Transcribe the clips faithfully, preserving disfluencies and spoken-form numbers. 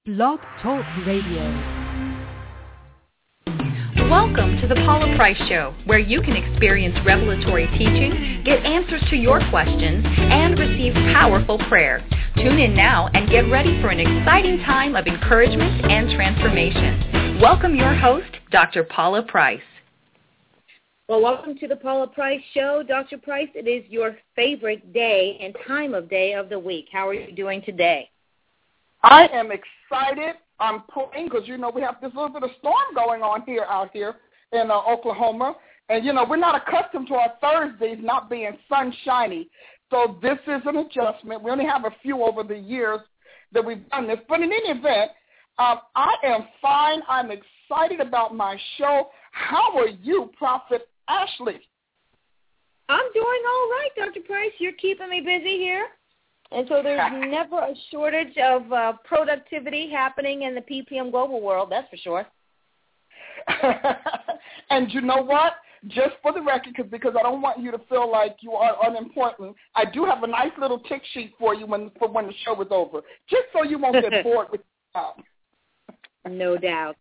Blog Talk Radio. Welcome to the Paula Price Show, where you can experience revelatory teaching, get answers to your questions, and receive powerful prayer. Tune in now and get ready for an exciting time of encouragement and transformation. Welcome your host, Doctor Paula Price. Well, welcome to the Paula Price Show. Doctor Price, it is your favorite day and time of day of the week. How are you doing today? I am excited. I'm praying because, you know, we have this little bit of storm going on here out here in uh, Oklahoma. And, you know, we're not accustomed to our Thursdays not being sunshiny. So this is an adjustment. We only have a few over the years that we've done this. But in any event, um, I am fine. I'm excited about my show. How are you, Prophet Ashley? I'm doing all right, Doctor Price. You're keeping me busy here. And so there's never a shortage of uh, productivity happening in the P P M Global world, that's for sure. And you know what? Just for the record, cause, because I don't want you to feel like you are unimportant, I do have a nice little tick sheet for you when for when the show is over, just so you won't get bored with the job. No doubt.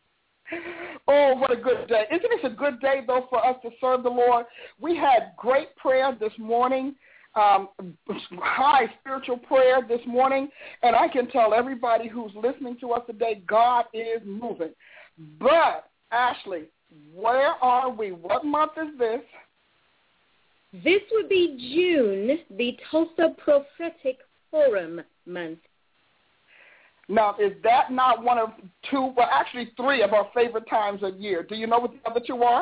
Oh, what a good day. Isn't this a good day, though, for us to serve the Lord? We had great prayer this morning. Um, high spiritual prayer this morning, and I can tell everybody who's listening to us today, God is moving. But, Ashley, where are we? What month is this? This would be June, the Tulsa Prophetic Forum month. Now, is that not one of two, well, actually three of our favorite times of year? Do you know what the other two are?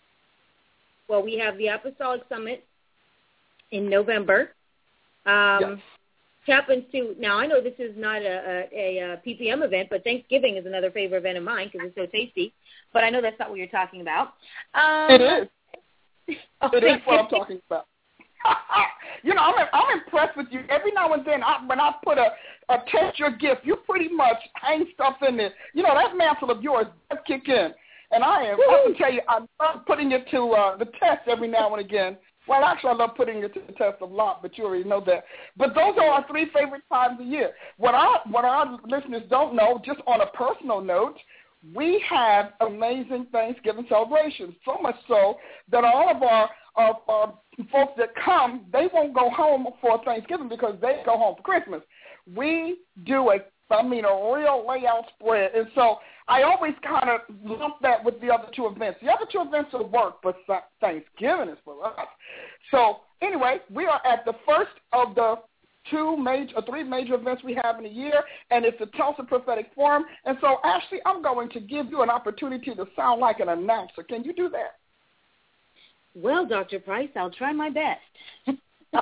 Well, we have the Apostolic Summit in November. Um, yes. Happens to, now I know this is not a, a, a P P M event, but Thanksgiving is another favorite event of mine because it's so tasty. But I know that's not what you're talking about. Um, it is. It is what I'm talking about. You know, I'm, I'm impressed with you. Every now and then, I, when I put a, a test your gift, you pretty much hang stuff in there. You know, that mantle of yours does kick in. And I am, I can tell you, I love putting it to uh, the test every now and again. Well, actually, I love putting it to the test a lot, but you already know that. But those are our three favorite times a year. What our, what our listeners don't know, just on a personal note, we have amazing Thanksgiving celebrations, so much so that all of our, our, our folks that come, they won't go home for Thanksgiving because they go home for Christmas. We do a, I mean, a real layout spread. And so I always kind of lump that with the other two events. The other two events will work, but Thanksgiving is for us. So anyway, we are at the first of the two major, or three major events we have in a year, and it's the Tulsa Prophetic Forum. And so, Ashley, I'm going to give you an opportunity to sound like an announcer. Can you do that? Well, Doctor Price, I'll try my best. The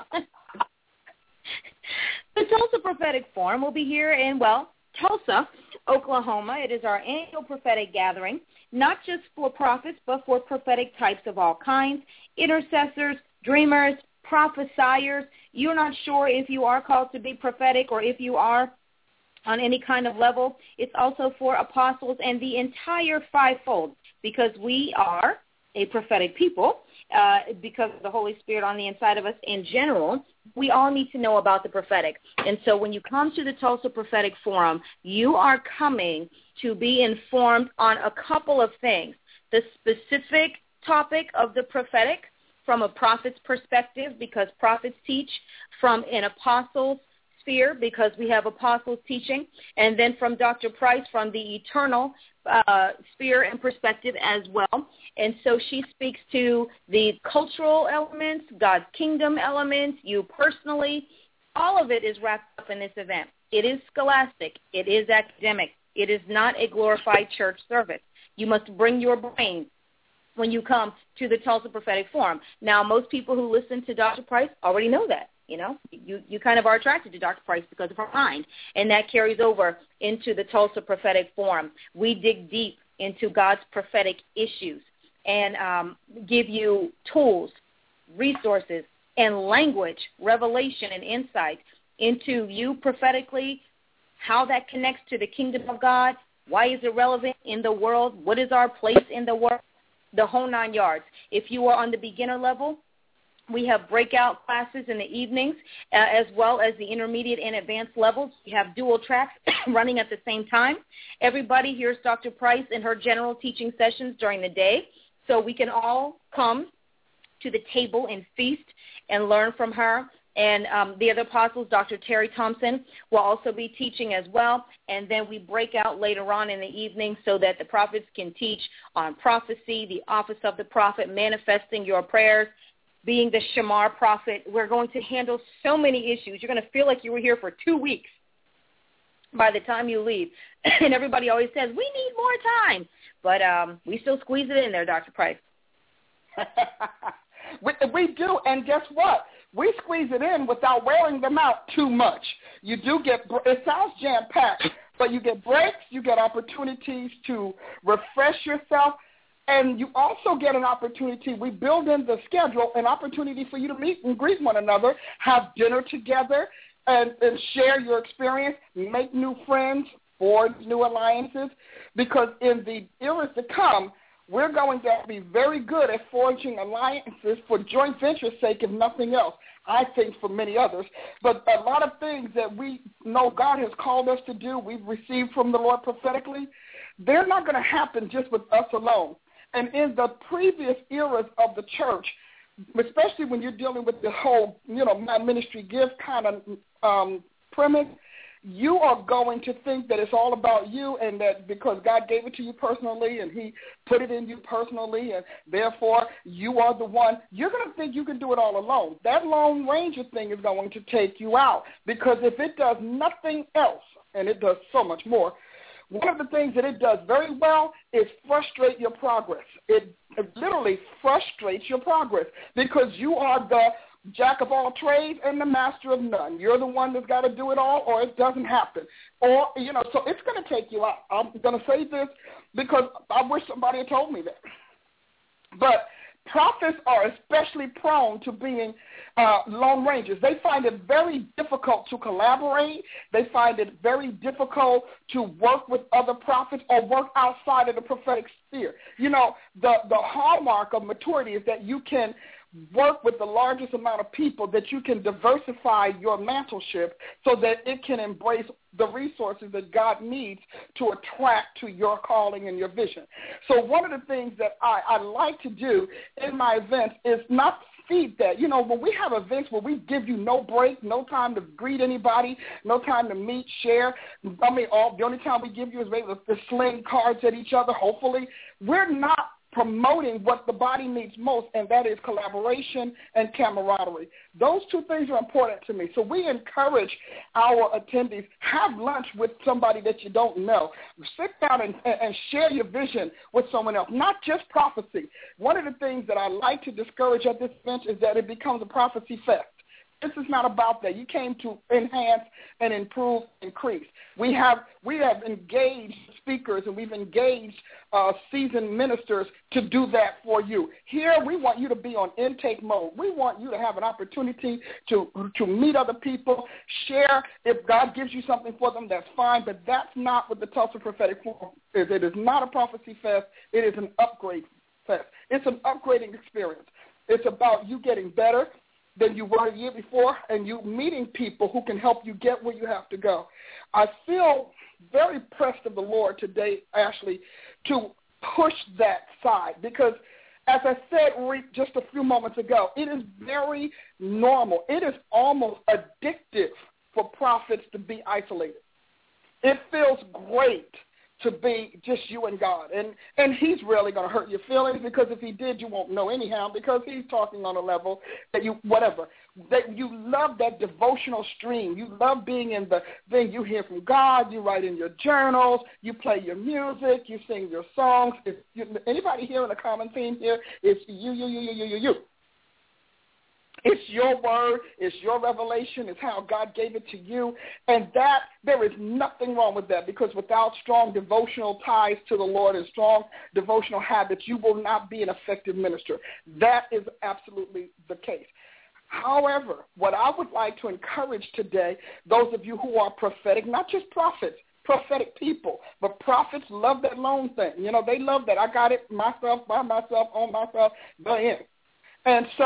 Tulsa Prophetic Forum will be here in, well, Tulsa, Oklahoma. It is our annual prophetic gathering, not just for prophets, but for prophetic types of all kinds, intercessors, dreamers, prophesiers. You're not sure if you are called to be prophetic or if you are on any kind of level. It's also for apostles and the entire fivefold, because we are a prophetic people, uh, because of the Holy Spirit on the inside of us in general. We all need to know about the prophetic. And so when you come to the Tulsa Prophetic Forum, you are coming to be informed on a couple of things. The specific topic of the prophetic from a prophet's perspective, because prophets teach, from an apostle's sphere, because we have apostles teaching, and then from Doctor Price from the eternal uh, sphere and perspective as well. And so she speaks to the cultural elements, God's kingdom elements, you personally. All of it is wrapped up in this event. It is scholastic. It is academic. It is not a glorified church service. You must bring your brain when you come to the Tulsa Prophetic Forum. Now, most people who listen to Doctor Price already know that. You know, you, you kind of are attracted to Doctor Price because of her mind, and that carries over into the Tulsa Prophetic Forum. We dig deep into God's prophetic issues and um, give you tools, resources, and language, revelation, and insight into you prophetically, how that connects to the kingdom of God, why is it relevant in the world, what is our place in the world, the whole nine yards. If you are on the beginner level, We have breakout classes in the evenings, uh, as well as the intermediate and advanced levels. We have dual tracks running at the same time. Everybody hears Doctor Price in her general teaching sessions during the day, so we can all come to the table and feast and learn from her. And um, the other apostles, Doctor Terry Thompson, will also be teaching as well. And then we break out later on in the evening so that the prophets can teach on prophecy, the office of the prophet, manifesting your prayers, being the Shamar prophet. We're going to handle so many issues. You're going to feel like you were here for two weeks by the time you leave. And everybody always says, we need more time. But um, we still squeeze it in there, Doctor Price. we, we do, and guess what? We squeeze it in without wearing them out too much. You do get, it sounds jam-packed, but you get breaks, you get opportunities to refresh yourself, and you also get an opportunity, we build in the schedule, an opportunity for you to meet and greet one another, have dinner together, and, and share your experience, make new friends, forge new alliances, because in the eras to come, we're going to be very good at forging alliances for joint venture's sake, if nothing else. I think for many others. But a lot of things that we know God has called us to do, we've received from the Lord prophetically, they're not going to happen just with us alone. And in the previous eras of the church, especially when you're dealing with the whole, you know, my ministry gift kind of um, premise, you are going to think that it's all about you and that because God gave it to you personally and he put it in you personally and therefore you are the one, you're going to think you can do it all alone. That Lone Ranger thing is going to take you out because if it does nothing else, and it does so much more, one of the things that it does very well is frustrate your progress. It, it literally frustrates your progress because you are the jack of all trades and the master of none. You're the one that's got to do it all or it doesn't happen. Or, you know, so it's going to take you out. I'm going to say this because I wish somebody had told me that. But prophets are especially prone to being uh, lone rangers. They find it very difficult to collaborate. They find it very difficult to work with other prophets or work outside of the prophetic sphere. You know, the, the hallmark of maturity is that you can work with the largest amount of people, that you can diversify your mantleship so that it can embrace the resources that God needs to attract to your calling and your vision. So one of the things that I, I like to do in my events is not feed that. You know, when we have events where we give you no break, no time to greet anybody, no time to meet, share, I mean, all the only time we give you is maybe to sling cards at each other, hopefully, we're not promoting what the body needs most, and that is collaboration and camaraderie. Those two things are important to me. So we encourage our attendees, have lunch with somebody that you don't know. Sit down and, and share your vision with someone else, not just prophecy. One of the things that I like to discourage at this bench is that it becomes a prophecy fest. This is not about that. You came to enhance and improve, increase. We have we have engaged speakers and we've engaged uh, seasoned ministers to do that for you. Here, we want you to be on intake mode. We want you to have an opportunity to to meet other people, share. If God gives you something for them, that's fine, but that's not what the Tulsa Prophetic Forum is. It is not a prophecy fest. It is an upgrade fest. It's an upgrading experience. It's about you getting better than you were a year before, and you meeting people who can help you get where you have to go. I feel very pressed of the Lord today, Ashley, to push that side because, as I said just a few moments ago, it is very normal. It is almost addictive for prophets to be isolated. It feels great to be just you and God. And and he's really going to hurt your feelings because if he did, you won't know anyhow because he's talking on a level that you, whatever, that you love that devotional stream. You love being in the thing. You hear from God. You write in your journals. You play your music. You sing your songs. If you, anybody hearing a common theme here? It's you, you, you, you, you, you, you. It's your word, it's your revelation, it's how God gave it to you, and that, there is nothing wrong with that because without strong devotional ties to the Lord and strong devotional habits, you will not be an effective minister. That is absolutely the case. However, what I would like to encourage today, those of you who are prophetic, not just prophets, prophetic people, but prophets love that lone thing. You know, they love that. I got it myself, by myself, on myself, but in. And so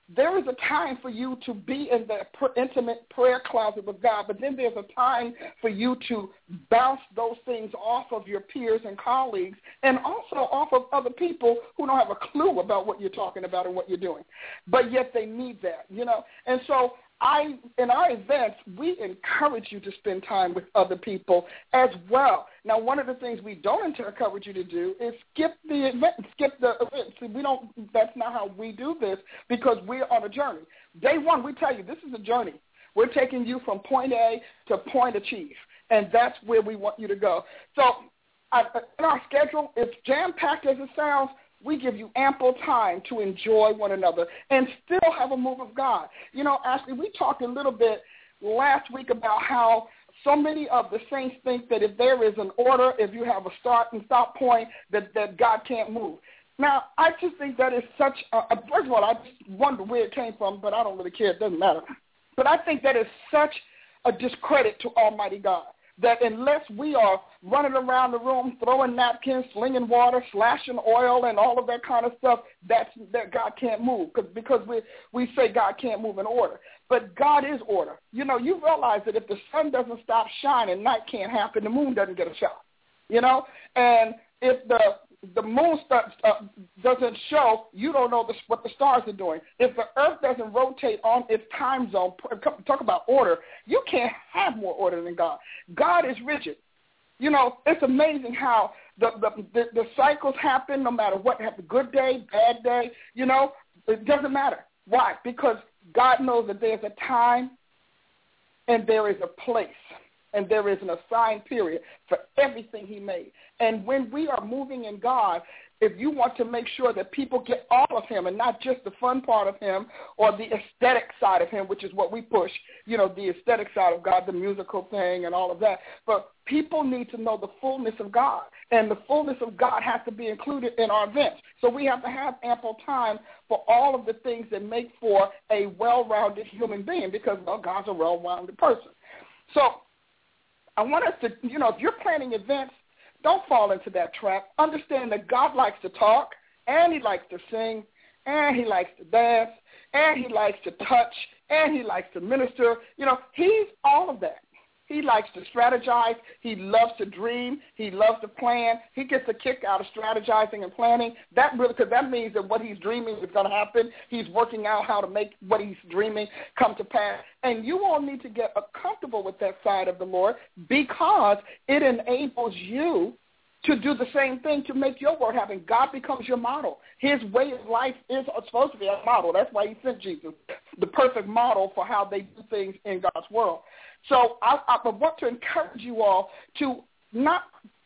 there is a time for you to be in the intimate prayer closet with God, but then there's a time for you to bounce those things off of your peers and colleagues and also off of other people who don't have a clue about what you're talking about and what you're doing, but yet they need that, you know. And so I, in our events, we encourage you to spend time with other people as well. Now, one of the things we don't encourage you to do is skip the event, skip the event. See, we don't, that's not how we do this because we're on a journey. Day one, we tell you this is a journey. We're taking you from point A to point achieve, and that's where we want you to go. So I, in our schedule, it's jam-packed as it sounds. We give you ample time to enjoy one another and still have a move of God. You know, Ashley, we talked a little bit last week about how so many of the saints think that if there is an order, if you have a start and stop point, that, that God can't move. Now, I just think that is such a, first of all, I just wonder where it came from, but I don't really care. It doesn't matter. But I think that is such a discredit to Almighty God, that unless we are running around the room, throwing napkins, slinging water, slashing oil, and all of that kind of stuff, that's, that God can't move Cause, because we, we say God can't move in order. But God is order. You know, you realize that if the sun doesn't stop shining, night can't happen, the moon doesn't get a shot, you know? And if the the moon starts, uh, doesn't show, you don't know the, what the stars are doing. If the earth doesn't rotate on its time zone, talk about order, you can't have more order than God. God is rigid. You know, it's amazing how the, the, the, the cycles happen no matter what, have a good day, bad day, you know, it doesn't matter. Why? Because God knows that there's a time and there is a place. And there is an assigned period for everything he made. And when we are moving in God, if you want to make sure that people get all of him and not just the fun part of him or the aesthetic side of him, which is what we push, you know, the aesthetic side of God, the musical thing and all of that. But people need to know the fullness of God. And the fullness of God has to be included in our events. So we have to have ample time for all of the things that make for a well-rounded human being because, well, God's a well-rounded person. So I want us to, you know, if you're planning events, don't fall into that trap. Understand that God likes to talk, and he likes to sing, and he likes to dance, and he likes to touch, and he likes to minister. You know, he's all of that. He likes to strategize. He loves to dream. He loves to plan. He gets a kick out of strategizing and planning. That really, because that means that what he's dreaming is going to happen. He's working out how to make what he's dreaming come to pass. And you all need to get comfortable with that side of the Lord because it enables you to do the same thing to make your word happen. God becomes your model. His way of life is supposed to be a model. That's why he sent Jesus, the perfect model for how they do things in God's world. So I, I want to encourage you all to not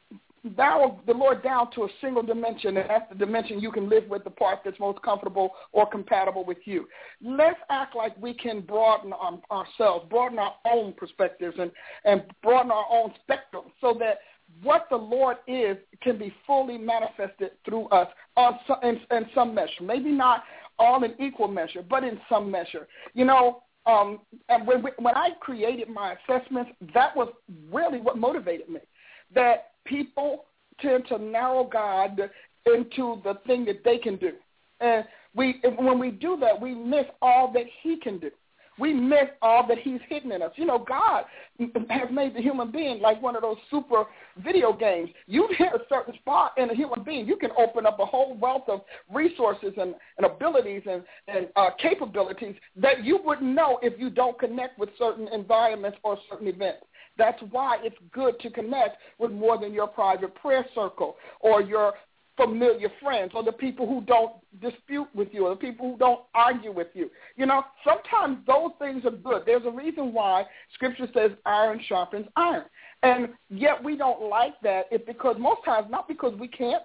narrow the Lord down to a single dimension, and that's the dimension you can live with, the part that's most comfortable or compatible with you. Let's act like we can broaden um, ourselves, broaden our own perspectives, and, and broaden our own spectrum so that what the Lord is can be fully manifested through us on some, in, in some measure. Maybe not all in equal measure, but in some measure. You know, um, and when, when I created my assessments, that was really what motivated me, that people tend to narrow God into the thing that they can do. And we, when we do that, we miss all that he can do. We miss all that he's hidden in us. You know, God has made the human being like one of those super video games. You hit a certain spot in a human being, you can open up a whole wealth of resources and, and abilities and, and uh, capabilities that you wouldn't know if you don't connect with certain environments or certain events. That's why it's good to connect with more than your private prayer circle or your familiar friends or the people who don't dispute with you or the people who don't argue with you. You know, sometimes those things are good. There's a reason why Scripture says iron sharpens iron. And yet we don't like that. It's because most times, not because we can't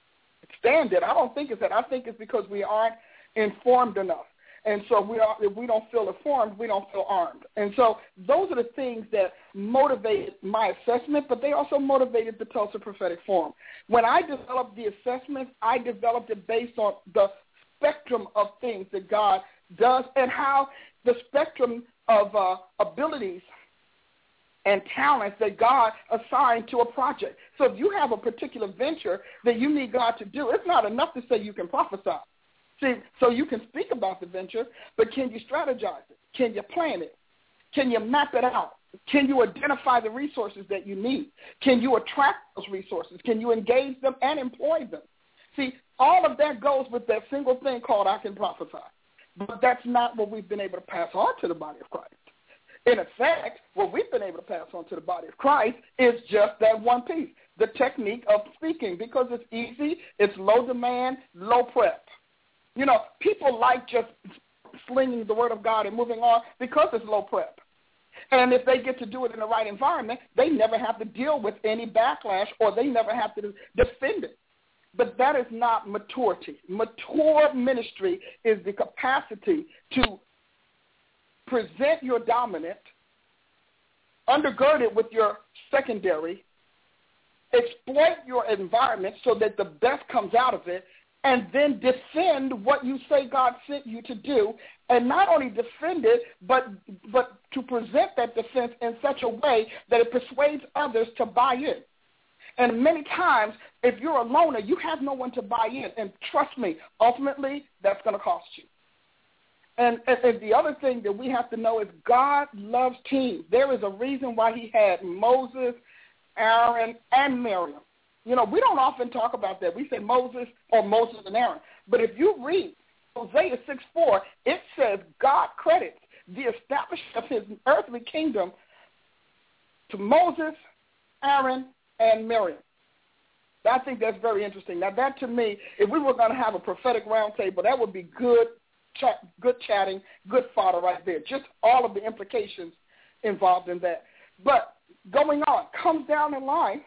stand it. I don't think it's that. I think it's because we aren't informed enough. And so we are, if we don't feel informed, we don't feel armed. And so those are the things that motivated my assessment, but they also motivated the Tulsa Prophetic Forum. When I developed the assessment, I developed it based on the spectrum of things that God does and how the spectrum of uh, abilities and talents that God assigned to a project. So if you have a particular venture that you need God to do, it's not enough to say you can prophesy. See, so you can speak about the venture, but can you strategize it? Can you plan it? Can you map it out? Can you identify the resources that you need? Can you attract those resources? Can you engage them and employ them? See, all of that goes with that single thing called I can prophesy. But that's not what we've been able to pass on to the body of Christ. In effect, what we've been able to pass on to the body of Christ is just that one piece, the technique of speaking, because it's easy, it's low demand, low prep. You know, people like just slinging the word of God and moving on because it's low prep. And if they get to do it in the right environment, they never have to deal with any backlash or they never have to defend it. But that is not maturity. Mature ministry is the capacity to present your dominant, undergird it with your secondary, exploit your environment so that the best comes out of it, and then defend what you say God sent you to do, and not only defend it, but but to present that defense in such a way that it persuades others to buy in. And many times, if you're a loner, you have no one to buy in. And trust me, ultimately, that's going to cost you. And, and, and the other thing that we have to know is God loves teams. There is a reason why he had Moses, Aaron, and Miriam. You know, we don't often talk about that. We say Moses or Moses and Aaron. But if you read Hosea six four, it says God credits the establishment of his earthly kingdom to Moses, Aaron, and Miriam. I think that's very interesting. Now, that to me, if we were going to have a prophetic roundtable, that would be good, chat, good chatting, good fodder right there. Just all of the implications involved in that. But going on, comes down the line,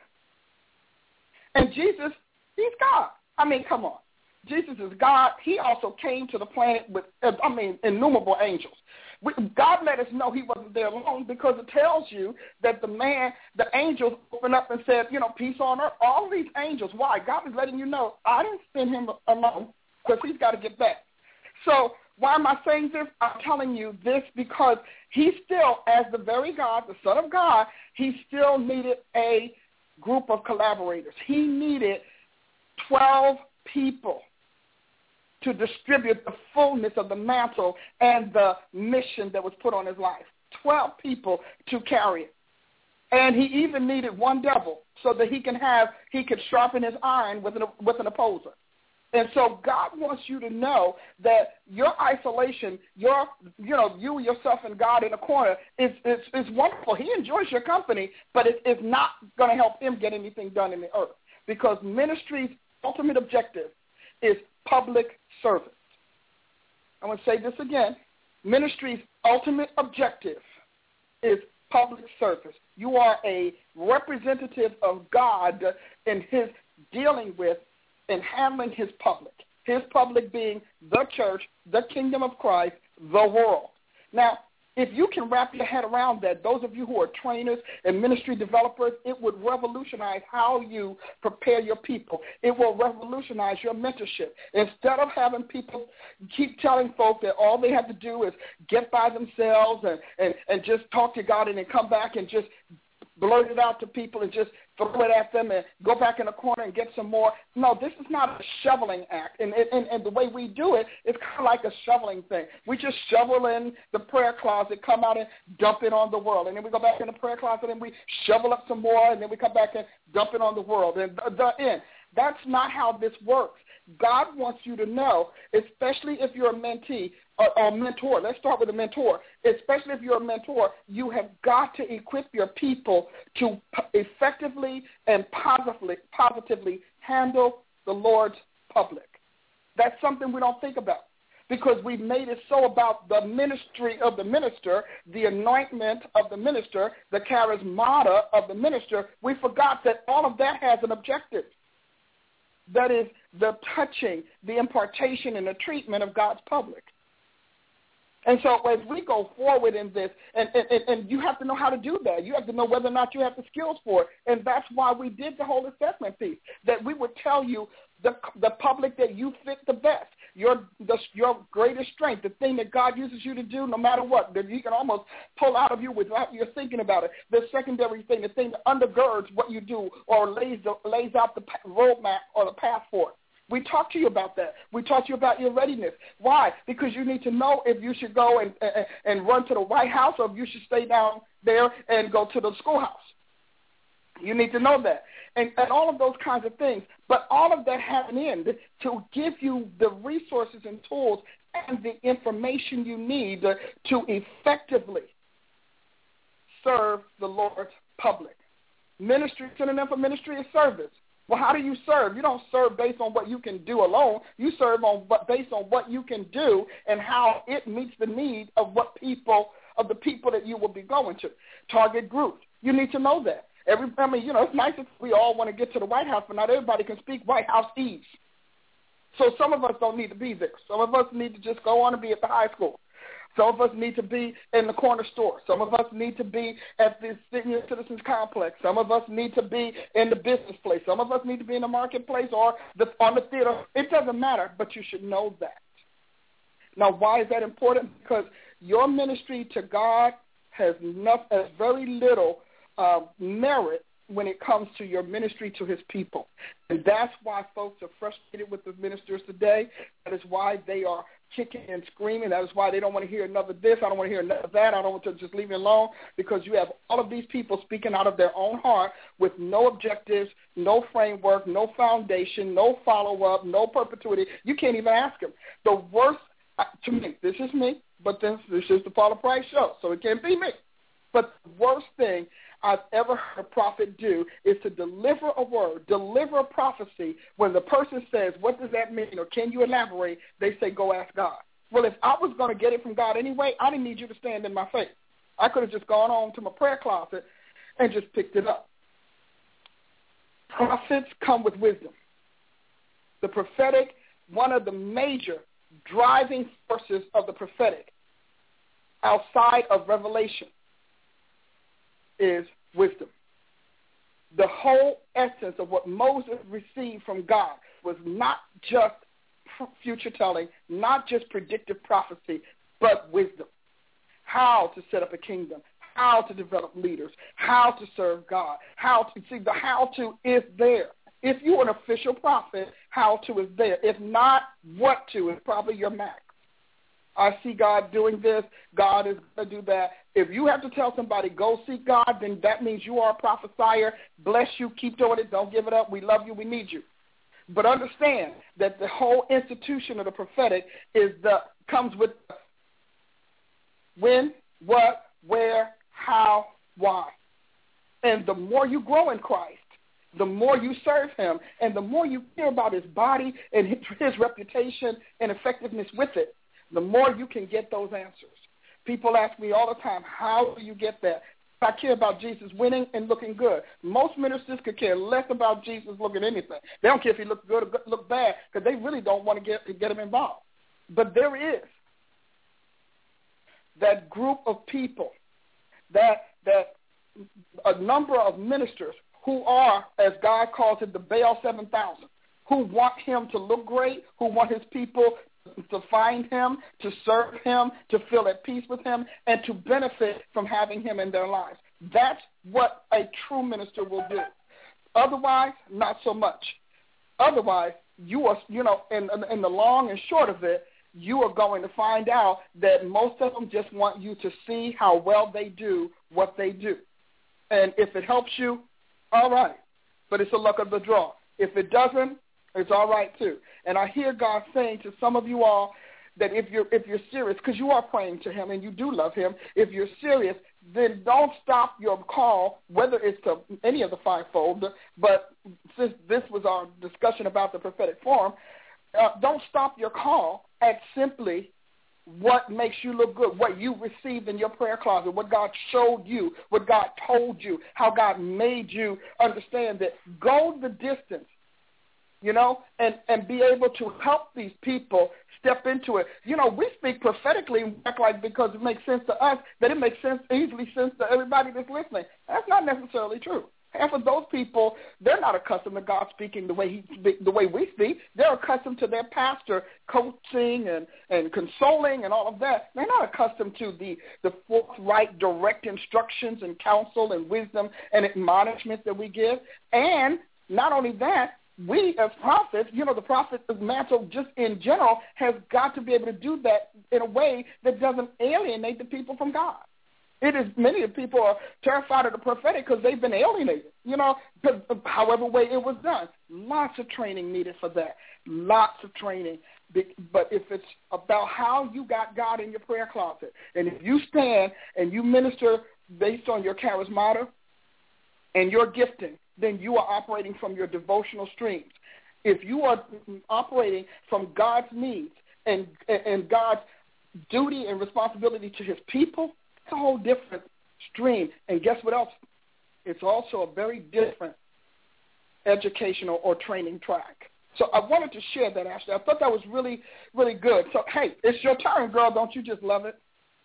and Jesus, he's God. I mean, come on. Jesus is God. He also came to the planet with, I mean, innumerable angels. God let us know he wasn't there alone because it tells you that the man, the angels opened up and said, you know, peace on earth. All these angels. Why? God is letting you know I didn't send him alone because he's got to get back. So why am I saying this? I'm telling you this because he still, as the very God, the Son of God, he still needed a group of collaborators. He needed twelve people to distribute the fullness of the mantle and the mission that was put on his life. Twelve people to carry it. And he even needed one devil so that he can have, he could sharpen his iron with an, with an opposer. And so God wants you to know that your isolation, your, you know, you, yourself, and God in a corner is, is, is wonderful. He enjoys your company, but it, it's not going to help him get anything done in the earth because ministry's ultimate objective is public service. I want to say this again. Ministry's ultimate objective is public service. You are a representative of God in his dealing with and handling his public, his public being the church, the kingdom of Christ, the world. Now, if you can wrap your head around that, those of you who are trainers and ministry developers, it would revolutionize how you prepare your people. It will revolutionize your mentorship. Instead of having people keep telling folks that all they have to do is get by themselves and, and, and just talk to God and then come back and just blurt it out to people and just throw it at them and go back in the corner and get some more. No, this is not a shoveling act. And, and, and the way we do it, it's kind of like a shoveling thing. We just shovel in the prayer closet, come out and dump it on the world. And then we go back in the prayer closet and we shovel up some more, and then we come back and dump it on the world. And the, the end. That's not how this works. God wants you to know, especially if you're a mentee or, or mentor. Let's start with a mentor. Especially if you're a mentor, you have got to equip your people to effectively and positively, positively handle the Lord's public. That's something we don't think about because we've made it so about the ministry of the minister, the anointment of the minister, the charismata of the minister. We forgot that all of that has an objective. That is the touching, the impartation, and the treatment of God's public. And so as we go forward in this, and, and, and you have to know how to do that. You have to know whether or not you have the skills for it. And that's why we did the whole assessment piece, that we would tell you the, the public that you fit the best, your, the, your greatest strength, the thing that God uses you to do no matter what, that you can almost pull out of you without you thinking about it, the secondary thing, the thing that undergirds what you do or lays, the, lays out the roadmap or the path for it. We talk to you about that. We talk to you about your readiness. Why? Because you need to know if you should go and, and, and run to the White House or if you should stay down there and go to the schoolhouse. You need to know that. And, and all of those kinds of things. But all of that has an end to give you the resources and tools and the information you need to, to effectively serve the Lord's public. Ministry, synonym for ministry is service. Well, how do you serve? You don't serve based on what you can do alone. You serve on what, based on what you can do and how it meets the need of what people, of the people that you will be going to. Target groups. You need to know that. Every, I mean, you know, it's nice if we all want to get to the White House, but not everybody can speak White House-ese. So some of us don't need to be there. Some of us need to just go on and be at the high school. Some of us need to be in the corner store. Some of us need to be at the senior citizens complex. Some of us need to be in the business place. Some of us need to be in the marketplace or the, on the theater. It doesn't matter, but you should know that. Now, why is that important? Because your ministry to God has, enough, has very little uh, merit when it comes to your ministry to his people. And that's why folks are frustrated with the ministers today. That is why they are kicking and screaming. That is why they don't want to hear another this. I don't want to hear another that. I don't want to just leave it alone, because you have all of these people speaking out of their own heart with no objectives, no framework, no foundation, no follow-up, no perpetuity. You can't even ask them. The worst, to me, this is me, but this, this is the Paula Price Show, so it can't be me. But the worst thing I've ever heard a prophet do is to deliver a word, deliver a prophecy. When the person says, what does that mean, or can you elaborate, they say, go ask God. Well, if I was going to get it from God anyway, I didn't need you to stand in my face. I could have just gone on to my prayer closet and just picked it up. Prophets come with wisdom. The prophetic, one of the major driving forces of the prophetic outside of revelation, is wisdom. The whole essence of what Moses received from God was not just future telling, not just predictive prophecy, but wisdom. How to set up a kingdom, how to develop leaders, how to serve God, how to see the how to is there. If you're an official prophet, how to is there. If not, what to is probably your max. I see God doing this. God is going to do that. If you have to tell somebody, go seek God, then that means you are a prophesier. Bless you. Keep doing it. Don't give it up. We love you. We need you. But understand that the whole institution of the prophetic is the comes with when, what, where, how, why. And the more you grow in Christ, the more you serve him, and the more you hear about his body and his, his reputation and effectiveness with it, the more you can get those answers. People ask me all the time, how do you get that? I care about Jesus winning and looking good. Most ministers could care less about Jesus looking anything. They don't care if he looks good or look bad, because they really don't want to get, get him involved. But there is that group of people, that that a number of ministers who are, as God calls it, the Baal seven thousand, who want him to look great, who want his people to find him, to serve him, to feel at peace with him, and to benefit from having him in their lives. That's what a true minister will do. Otherwise, not so much. Otherwise, you are, you know, in, in the long and short of it, you are going to find out that most of them just want you to see how well they do what they do. And if it helps you, all right. But it's a luck of the draw. If it doesn't, it's all right too. And I hear God saying to some of you all that if you're if you're serious, because you are praying to him and you do love him, if you're serious, then don't stop your call, whether it's to any of the fivefold, but since this was our discussion about the prophetic forum, uh, don't stop your call at simply what makes you look good, what you received in your prayer closet, what God showed you, what God told you, how God made you understand that. Go the distance. You know, and, and be able to help these people step into it. You know, we speak prophetically and act like because it makes sense to us that it makes sense, easily sense to everybody that's listening. That's not necessarily true. Half of those people, they're not accustomed to God speaking the way he the way we speak. They're accustomed to their pastor coaching and, and consoling and all of that. They're not accustomed to the, the forthright, direct instructions and counsel and wisdom and admonishment that we give. And not only that, we as prophets, you know, the prophet mantle just in general has got to be able to do that in a way that doesn't alienate the people from God. It is, many of the people are terrified of the prophetic because they've been alienated, you know, however way it was done. Lots of training needed for that, lots of training. But if it's about how you got God in your prayer closet, and if you stand and you minister based on your charismata and your gifting, then you are operating from your devotional streams. If you are operating from God's needs and and God's duty and responsibility to his people, it's a whole different stream. And guess what else? It's also a very different educational or training track. So I wanted to share that, Ashley. I thought that was really, really good. So, hey, it's your turn, girl. Don't you just love it?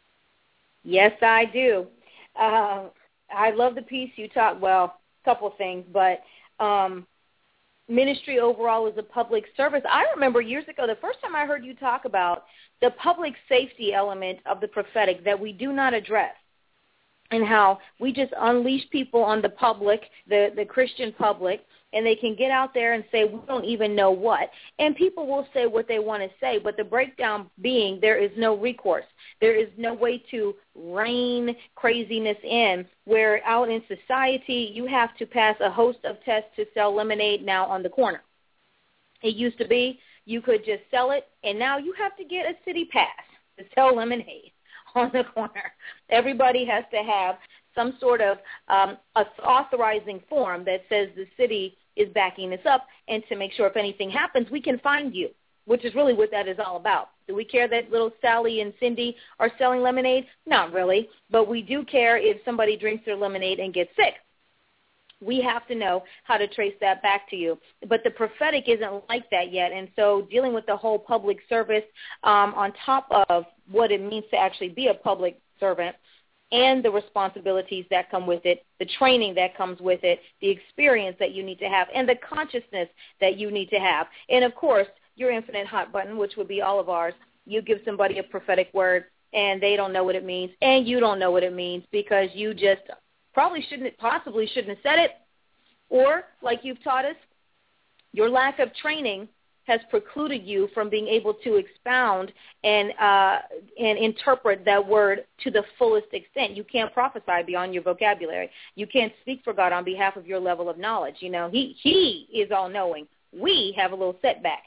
Yes, I do. Uh, I love the piece you talked, well, a couple of things, but um, ministry overall is a public service. I remember years ago, the first time I heard you talk about the public safety element of the prophetic that we do not address, and how we just unleash people on the public, the, the Christian public, and they can get out there and say, we don't even know what. And people will say what they want to say, but the breakdown being there is no recourse. There is no way to rein craziness in, where out in society you have to pass a host of tests to sell lemonade now on the corner. It used to be you could just sell it, and now you have to get a city pass to sell lemonade on the corner. Everybody has to have some sort of um, authorizing form that says the city is backing this up, and to make sure if anything happens, we can find you, which is really what that is all about. Do we care that little Sally and Cindy are selling lemonade? Not really, but we do care if somebody drinks their lemonade and gets sick. We have to know how to trace that back to you. But the prophetic isn't like that yet, and so dealing with the whole public service um, on top of what it means to actually be a public servant and the responsibilities that come with it, the training that comes with it, the experience that you need to have, and the consciousness that you need to have. And, of course, your infinite hot button, which would be all of ours, you give somebody a prophetic word, and they don't know what it means, and you don't know what it means because you just probably shouldn't, possibly shouldn't have said it, or, like you've taught us, your lack of training has precluded you from being able to expound and uh, and interpret that word to the fullest extent. You can't prophesy beyond your vocabulary. You can't speak for God on behalf of your level of knowledge. You know, he he is all-knowing. We have a little setback.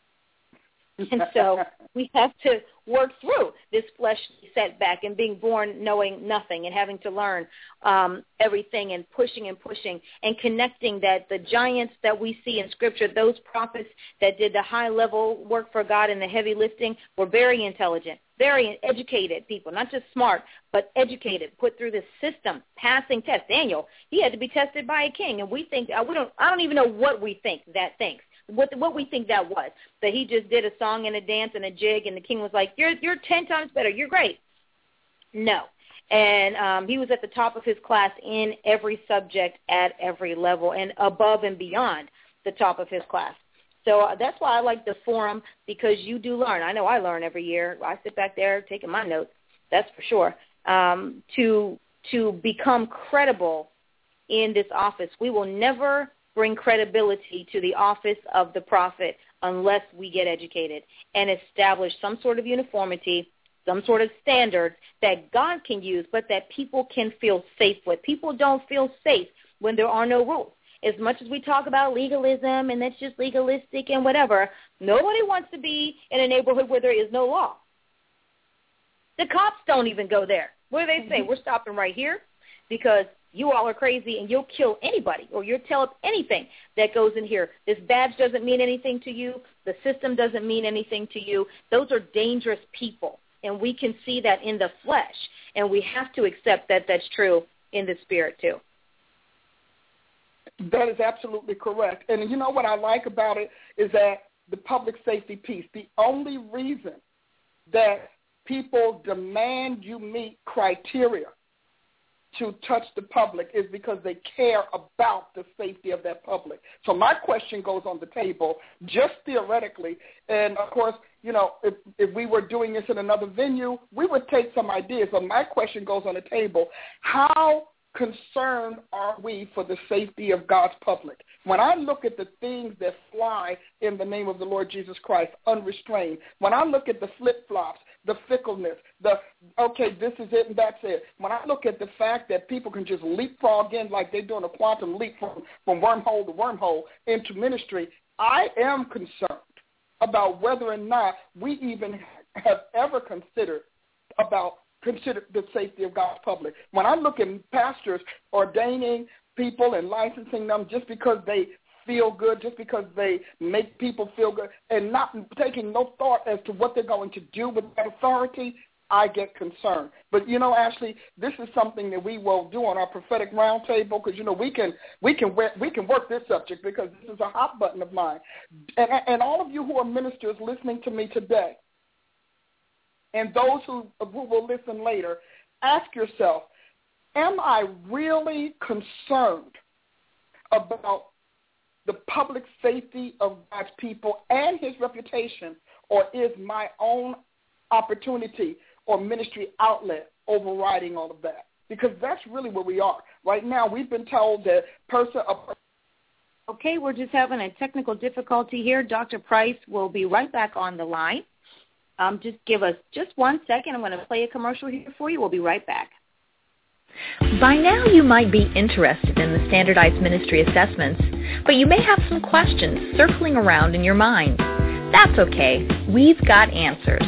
And so we have to work through this fleshly setback and being born knowing nothing and having to learn um, everything and pushing and pushing and connecting that the giants that we see in Scripture, those prophets that did the high-level work for God and the heavy lifting, were very intelligent, very educated people, not just smart, but educated, put through this system, passing tests. Daniel, he had to be tested by a king, and we think, we don't, I don't even know what we think that thinks. What what we think that was, that he just did a song and a dance and a jig, and the king was like, you're you're ten times better, you're great. No. And um, he was at the top of his class in every subject at every level and above and beyond the top of his class. So uh, that's why I like the forum, because you do learn. I know I learn every year. I sit back there taking my notes, that's for sure, um, to to become credible in this office. We will never bring credibility to the office of the prophet unless we get educated and establish some sort of uniformity, some sort of standards that God can use, but that people can feel safe with. People don't feel safe when there are no rules. As much as we talk about legalism and that's just legalistic and whatever, nobody wants to be in a neighborhood where there is no law. The cops don't even go there. What do they say? We're stopping right here because you all are crazy and you'll kill anybody or you'll tell up anything that goes in here. This badge doesn't mean anything to you. The system doesn't mean anything to you. Those are dangerous people, and we can see that in the flesh, and we have to accept that that's true in the spirit too. That is absolutely correct. And you know what I like about it is that the public safety piece, the only reason that people demand you meet criteria to touch the public is because they care about the safety of that public. So my question goes on the table, just theoretically, and of course, you know, if, if we were doing this in another venue, we would take some ideas, but my question goes on the table, how concerned are we for the safety of God's public? When I look at the things that fly in the name of the Lord Jesus Christ unrestrained, when I look at the flip-flops, the fickleness, the, okay, this is it and that's it. When I look at the fact that people can just leapfrog in like they're doing a quantum leap from, from wormhole to wormhole into ministry, I am concerned about whether or not we even have ever considered about consider the safety of God's public. When I look at pastors ordaining people and licensing them just because they feel good, just because they make people feel good, and not taking no thought as to what they're going to do with that authority, I get concerned. But, you know, Ashley, this is something that we will do on our prophetic roundtable because, you know, we can we can we can work this subject because this is a hot button of mine. And, and all of you who are ministers listening to me today, and those who, who will listen later, ask yourself, am I really concerned about the public safety of God's people and his reputation, or is my own opportunity or ministry outlet overriding all of that? Because that's really where we are. Right now, we've been told that person... Okay, we're just having a technical difficulty here. Doctor Price will be right back on the line. Um, just give us just one second. I'm going to play a commercial here for you. We'll be right back. By now you might be interested in the standardized ministry assessments, but you may have some questions circling around in your mind. That's okay. We've got answers.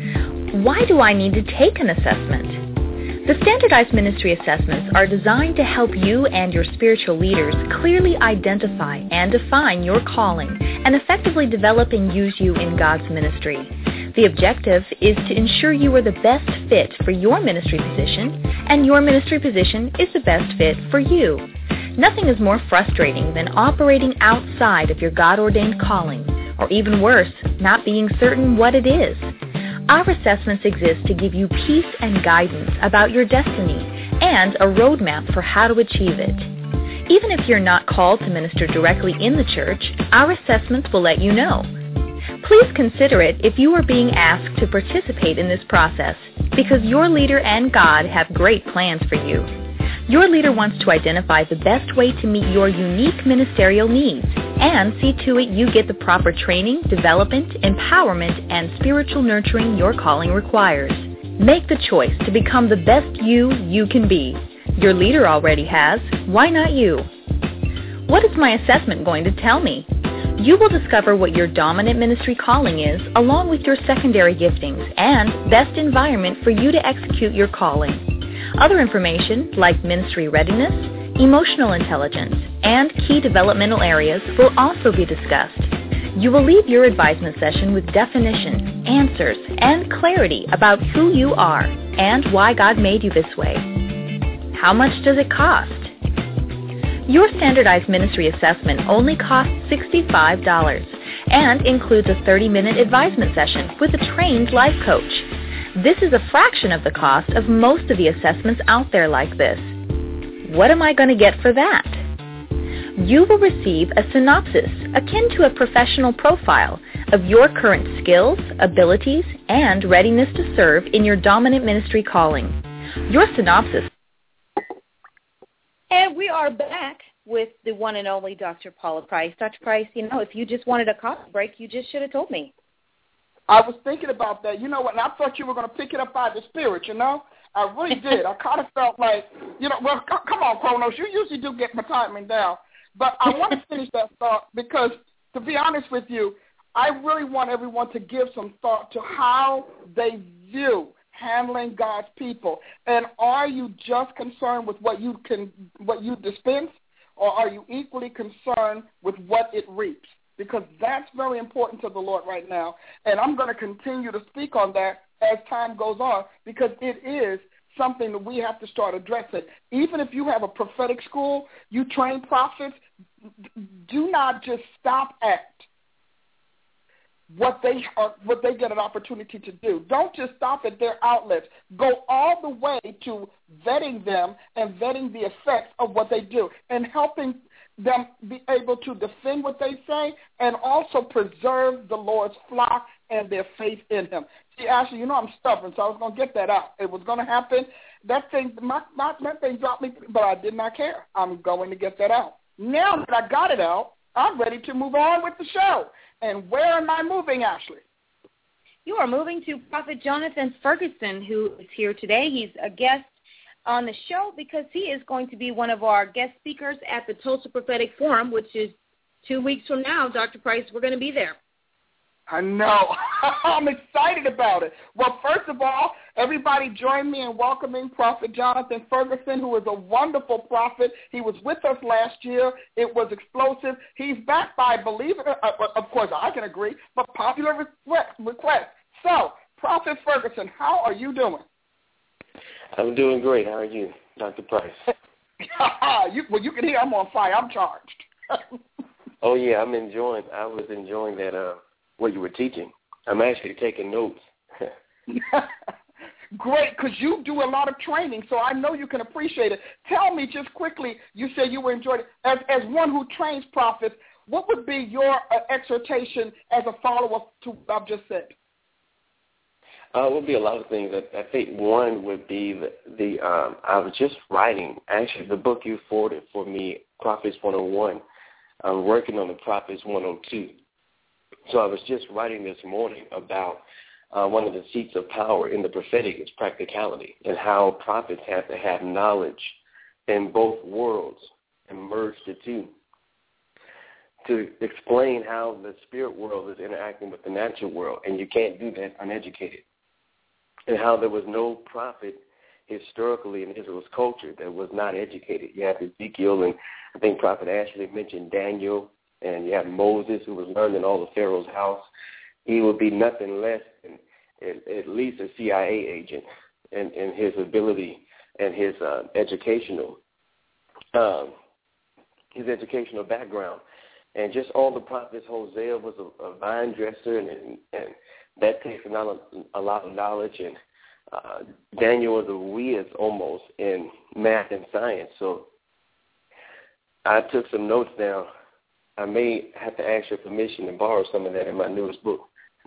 Why do I need to take an assessment? The standardized ministry assessments are designed to help you and your spiritual leaders clearly identify and define your calling and effectively develop and use you in God's ministry. The objective is to ensure you are the best fit for your ministry position, and your ministry position is the best fit for you. Nothing is more frustrating than operating outside of your God-ordained calling, or even worse, not being certain what it is. Our assessments exist to give you peace and guidance about your destiny and a roadmap for how to achieve it. Even if you're not called to minister directly in the church, our assessments will let you know. Please consider it if you are being asked to participate in this process, because your leader and God have great plans for you. Your leader wants to identify the best way to meet your unique ministerial needs and see to it you get the proper training, development, empowerment, and spiritual nurturing your calling requires. Make the choice to become the best you you can be. Your leader already has. Why not you? What is my assessment going to tell me? You will discover what your dominant ministry calling is, along with your secondary giftings and best environment for you to execute your calling. Other information, like ministry readiness, emotional intelligence, and key developmental areas will also be discussed. You will leave your advisement session with definition, answers, and clarity about who you are and why God made you this way. How much does it cost? Your standardized ministry assessment only costs sixty-five dollars and includes a thirty-minute advisement session with a trained life coach. This is a fraction of the cost of most of the assessments out there like this. What am I going to get for that? You will receive a synopsis akin to a professional profile of your current skills, abilities, and readiness to serve in your dominant ministry calling. Your synopsis. And we are back with the one and only Doctor Paula Price. Doctor Price, you know, if you just wanted a coffee break, you just should have told me. I was thinking about that. You know what? And I thought you were going to pick it up by the Spirit, you know? I really did. I kind of felt like, you know, well, c- come on, Kronos. You usually do get my timing down. But I want to finish that thought because, to be honest with you, I really want everyone to give some thought to how they view handling God's people. And are you just concerned with what you can, what you dispense, or are you equally concerned with what it reaps? Because that's very important to the Lord right now. And I'm going to continue to speak on that as time goes on, because it is something that we have to start addressing. Even if you have a prophetic school, you train prophets, do not just stop at what they are, what they get an opportunity to do. Don't just stop at their outlets. Go all the way to vetting them and vetting the effects of what they do and helping them be able to defend what they say and also preserve the Lord's flock and their faith in him. See, Ashley, you know I'm stubborn, so I was going to get that out. It was going to happen. That thing, my, my, that thing dropped me, but I did not care. I'm going to get that out. Now that I got it out, I'm ready to move on with the show. And where am I moving, Ashley? You are moving to Prophet Jonathan Ferguson, who is here today. He's a guest on the show because he is going to be one of our guest speakers at the Tulsa Prophetic Forum, which is two weeks from now. Doctor Price, we're going to be there. I know. I'm excited about it. Well, first of all, everybody join me in welcoming Prophet Jonathan Ferguson, who is a wonderful prophet. He was with us last year. It was explosive. He's backed by, believe it, uh, of course, I can agree, but popular request. So, Prophet Ferguson, how are you doing? I'm doing great. How are you, Doctor Price? you, well, you can hear I'm on fire. I'm charged. Oh, yeah, I'm enjoying, I was enjoying that, uh, what you were teaching. I'm actually taking notes. Great, because you do a lot of training, so I know you can appreciate it. Tell me just quickly, you said you were enjoying it. As, as one who trains prophets, what would be your uh, exhortation as a follow-up to what I've just said? Uh, it would be a lot of things. I, I think one would be the, the um, I was just writing, actually, the book you forwarded for me, Prophets one oh one. I'm working on the Prophets one oh two. So I was just writing this morning about uh, one of the seats of power in the prophetic is practicality, and how prophets have to have knowledge in both worlds and merge the two to explain how the spirit world is interacting with the natural world, and you can't do that uneducated. And how there was no prophet historically in Israel's culture that was not educated. You have Ezekiel, and I think Prophet Ashley mentioned Daniel, and you have Moses, who was learned in all of Pharaoh's house. He would be nothing less than at, at least a C I A agent in, in his ability and his uh, educational um, his educational background. And just all the prophets, Hosea was a, a vine dresser, and, and, and that takes a lot of, a lot of knowledge. And uh, Daniel was a whiz almost in math and science. So I took some notes down. I may have to ask your permission to borrow some of that in my newest book.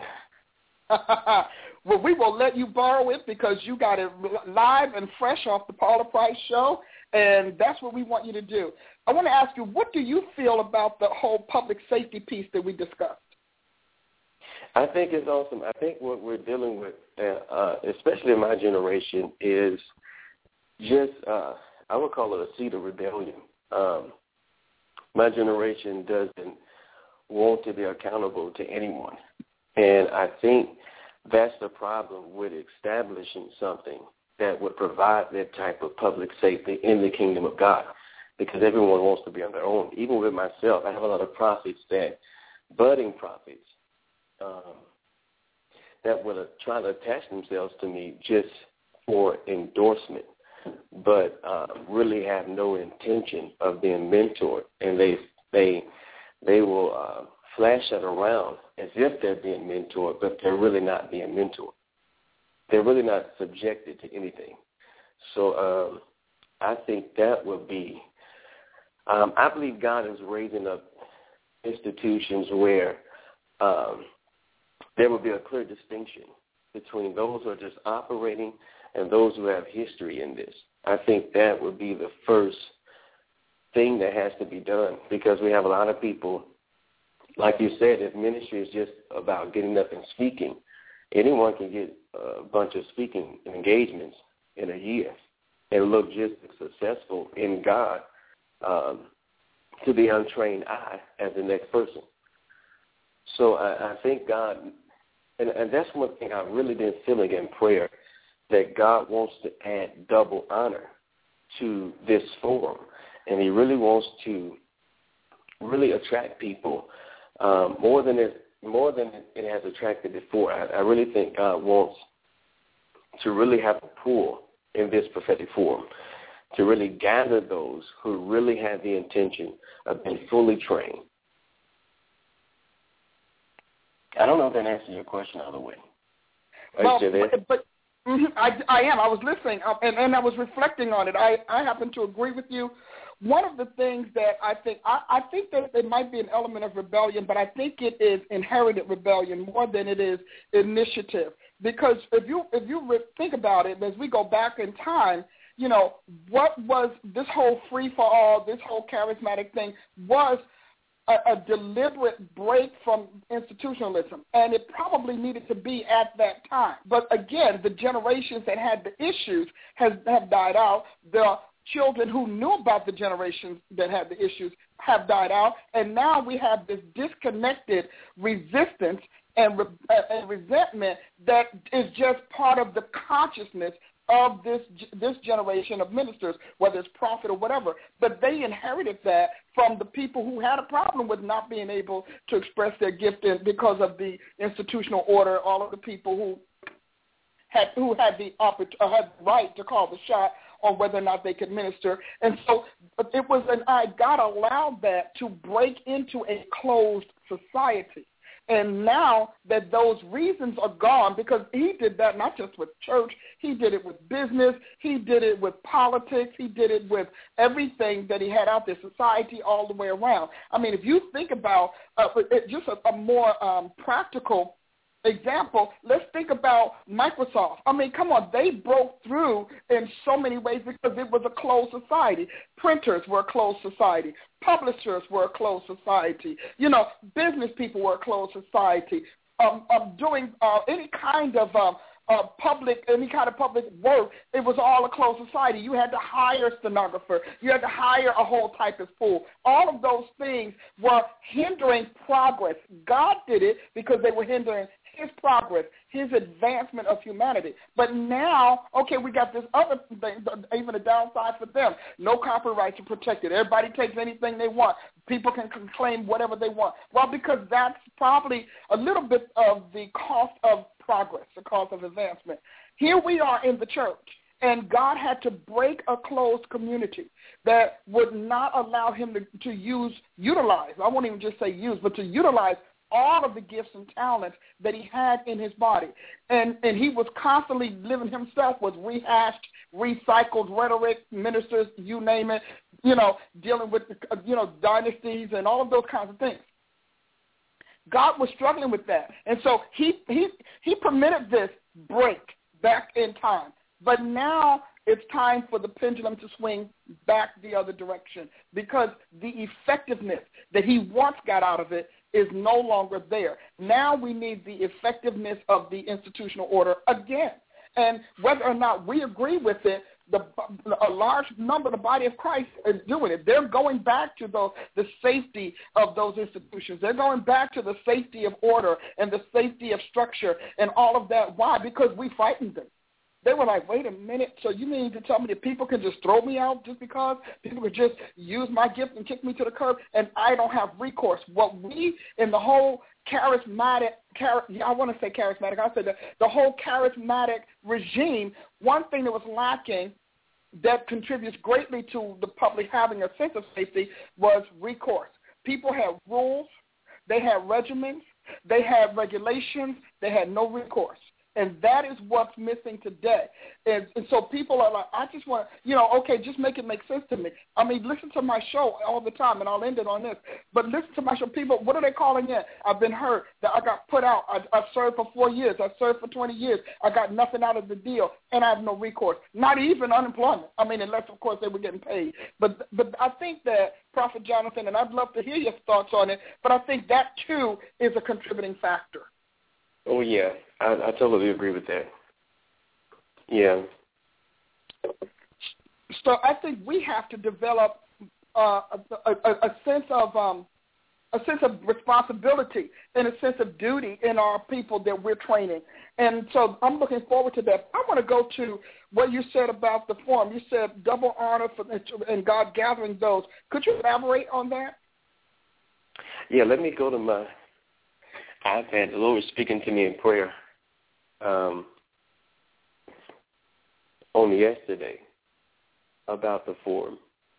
Well, we will let you borrow it because you got it live and fresh off the Paula Price show, and that's what we want you to do. I want to ask you, what do you feel about the whole public safety piece that we discussed? I think it's awesome. I think what we're dealing with, uh, uh, especially in my generation, is just, uh, I would call it a seed of rebellion. Um, my generation doesn't want to be accountable to anyone. And I think that's the problem with establishing something that would provide that type of public safety in the kingdom of God, because everyone wants to be on their own. Even with myself, I have a lot of prophets that, budding prophets, um, that would try to attach themselves to me just for endorsement, but uh, really have no intention of being mentored, and they they they will uh, flash it around as if they're being mentored, but they're really not being mentored. They're really not subjected to anything. So um, I think that would be. Um, I believe God is raising up institutions where um, there will be a clear distinction between those who are just operating and those who have history in this. I think that would be the first thing that has to be done, because we have a lot of people, like you said, if ministry is just about getting up and speaking, anyone can get a bunch of speaking engagements in a year and look just as successful in God um, to the untrained eye as the next person. So I, I think God, and, and that's one thing I've really been feeling in prayer, that God wants to add double honor to this forum, and he really wants to really attract people um, more than it more than it has attracted before. I, I really think God wants to really have a pull in this prophetic forum, to really gather those who really have the intention of being fully trained. I don't know if that answers your question all the way. Are well, you still there? But, but mm-hmm, I, I am. I was listening, uh, and, and I was reflecting on it. I, I happen to agree with you one of the things that I think, I, I think that there might be an element of rebellion, but I think it is inherited rebellion more than it is initiative. Because if you if you re- think about it, as we go back in time, you know, what was this whole free-for-all, this whole charismatic thing was a, a deliberate break from institutionalism, and it probably needed to be at that time. But again, the generations that had the issues has, have died out. The children who knew about the generations that had the issues have died out, and now we have this disconnected resistance and, re- and resentment that is just part of the consciousness of this this generation of ministers, whether it's prophet or whatever. But they inherited that from the people who had a problem with not being able to express their gift in, because of the institutional order, all of the people who had who had the oppor- uh, had the right to call the shot on whether or not they could minister. And so it was an I God allowed that to break into a closed society. And now that those reasons are gone, because he did that not just with church, he did it with business, he did it with politics, he did it with everything that he had out there, society all the way around. I mean, if you think about uh, it, just a, a more um, practical example, let's think about Microsoft. I mean, come on, they broke through in so many ways because it was a closed society. Printers were a closed society. Publishers were a closed society. You know, business people were a closed society. Um, um, doing uh, any kind of um, uh, public, any kind of public work, it was all a closed society. You had to hire a stenographer. You had to hire a whole typist pool. All of those things were hindering progress. God did it because they were hindering his progress, his advancement of humanity. But now, okay, we got this other thing, even a downside for them. No copyrights are protected. Everybody takes anything they want. People can claim whatever they want. Well, because that's probably a little bit of the cost of progress, the cost of advancement. Here we are in the church, and God had to break a closed community that would not allow him to, to use, utilize, I won't even just say use, but to utilize all of the gifts and talents that he had in his body. And and he was constantly living himself with rehashed, recycled rhetoric, ministers, you name it, you know, dealing with, you know, dynasties and all of those kinds of things. God was struggling with that. And so he he he permitted this break back in time. But now it's time for the pendulum to swing back the other direction, because the effectiveness that he once got out of it is no longer there. Now we need the effectiveness of the institutional order again. And whether or not we agree with it, the, a large number of the body of Christ is doing it. They're going back to the, the safety of those institutions. They're going back to the safety of order and the safety of structure and all of that. Why? Because we frightened them. They were like, wait a minute, so you mean to tell me that people can just throw me out just because? People could just use my gift and kick me to the curb, and I don't have recourse. What we in the whole charismatic, char, I want to say charismatic, I said the, the whole charismatic regime, one thing that was lacking that contributes greatly to the public having a sense of safety was recourse. People had rules, they had regimens, they had regulations, they had no recourse. And that is what's missing today. And, and so people are like, I just want to, you know, okay, just make it make sense to me. I mean, listen to my show all the time, and I'll end it on this. But listen to my show. People, what are they calling in? I've been hurt. That I got put out. I, I've served for four years. I've served for twenty years. I got nothing out of the deal, and I have no recourse. Not even unemployment. I mean, unless, of course, they were getting paid. But, but I think that, Prophet Jonathan, and I'd love to hear your thoughts on it, but I think that, too, is a contributing factor. Oh, yeah. I, I totally agree with that. Yeah. So I think we have to develop uh, a, a, a sense of um, a sense of responsibility and a sense of duty in our people that we're training. And so I'm looking forward to that. I want to go to what you said about the forum. You said double honor for, and God gathering those. Could you elaborate on that? Yeah, let me go to my iPad. The Lord was speaking to me in prayer um, on yesterday about the forum.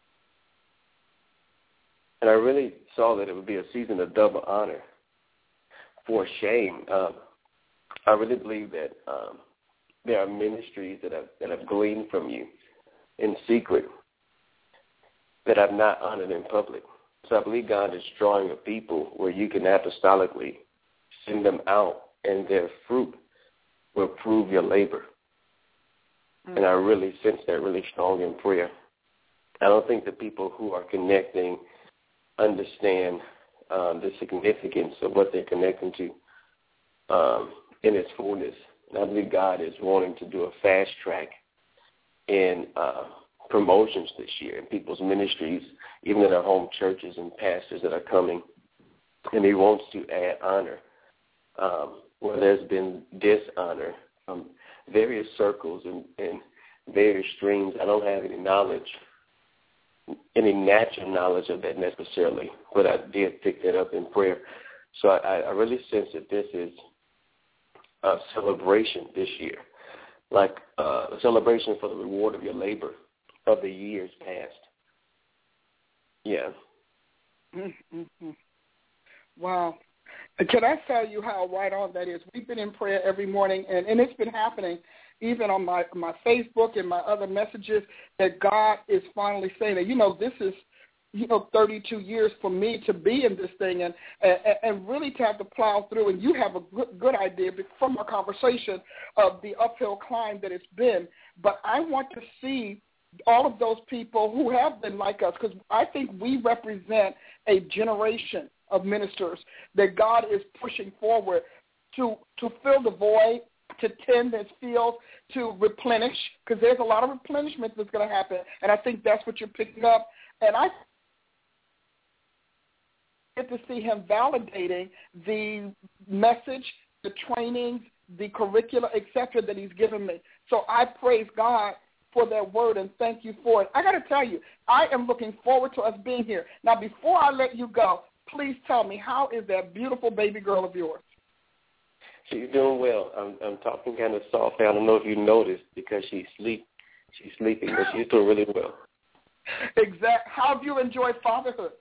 And I really saw that it would be a season of double honor for shame. Um, I really believe that um, there are ministries that have, that have gleaned from you in secret. that I've not honored in public. So I believe God is drawing a people where you can apostolically send them out, and their fruit will prove your labor. Mm-hmm. And I really sense that really strong in prayer. I don't think the people who are connecting understand um, the significance of what they're connecting to um, in its fullness. And I believe God is wanting to do a fast track in uh, promotions this year in people's ministries, even in our home churches and pastors that are coming. And he wants to add honor um, where there's been dishonor from various circles and, and various streams. I don't have any knowledge, any natural knowledge of that necessarily, but I did pick that up in prayer. So I, I really sense that this is a celebration this year, like uh, a celebration for the reward of your labor of the years past. Yeah. Mm-hmm. Wow. Can I tell you how right on that is? We've been in prayer every morning, and, and it's been happening even on my, my Facebook and my other messages, that God is finally saying that, you know, this is, you know, thirty-two years for me to be in this thing and and, and really to have to plow through. And you have a good, good idea from our conversation of the uphill climb that it's been. But I want to see all of those people who have been like us, because I think we represent a generation of ministers that God is pushing forward to to fill the void, to tend his fields, to replenish, because there's a lot of replenishment that's going to happen. And I think that's what you're picking up. And I get to see him validating the message, the trainings, the curricula, et cetera, that he's given me. So I praise God for that word and thank you for it. I got to tell you, I am looking forward to us being here. Now, before I let you go, please tell me, how is that beautiful baby girl of yours? She's doing well. I'm, I'm talking kind of soft. I don't know if you noticed because she's sleep. She's sleeping, but she's doing really well. Exactly. How have you enjoyed fatherhood?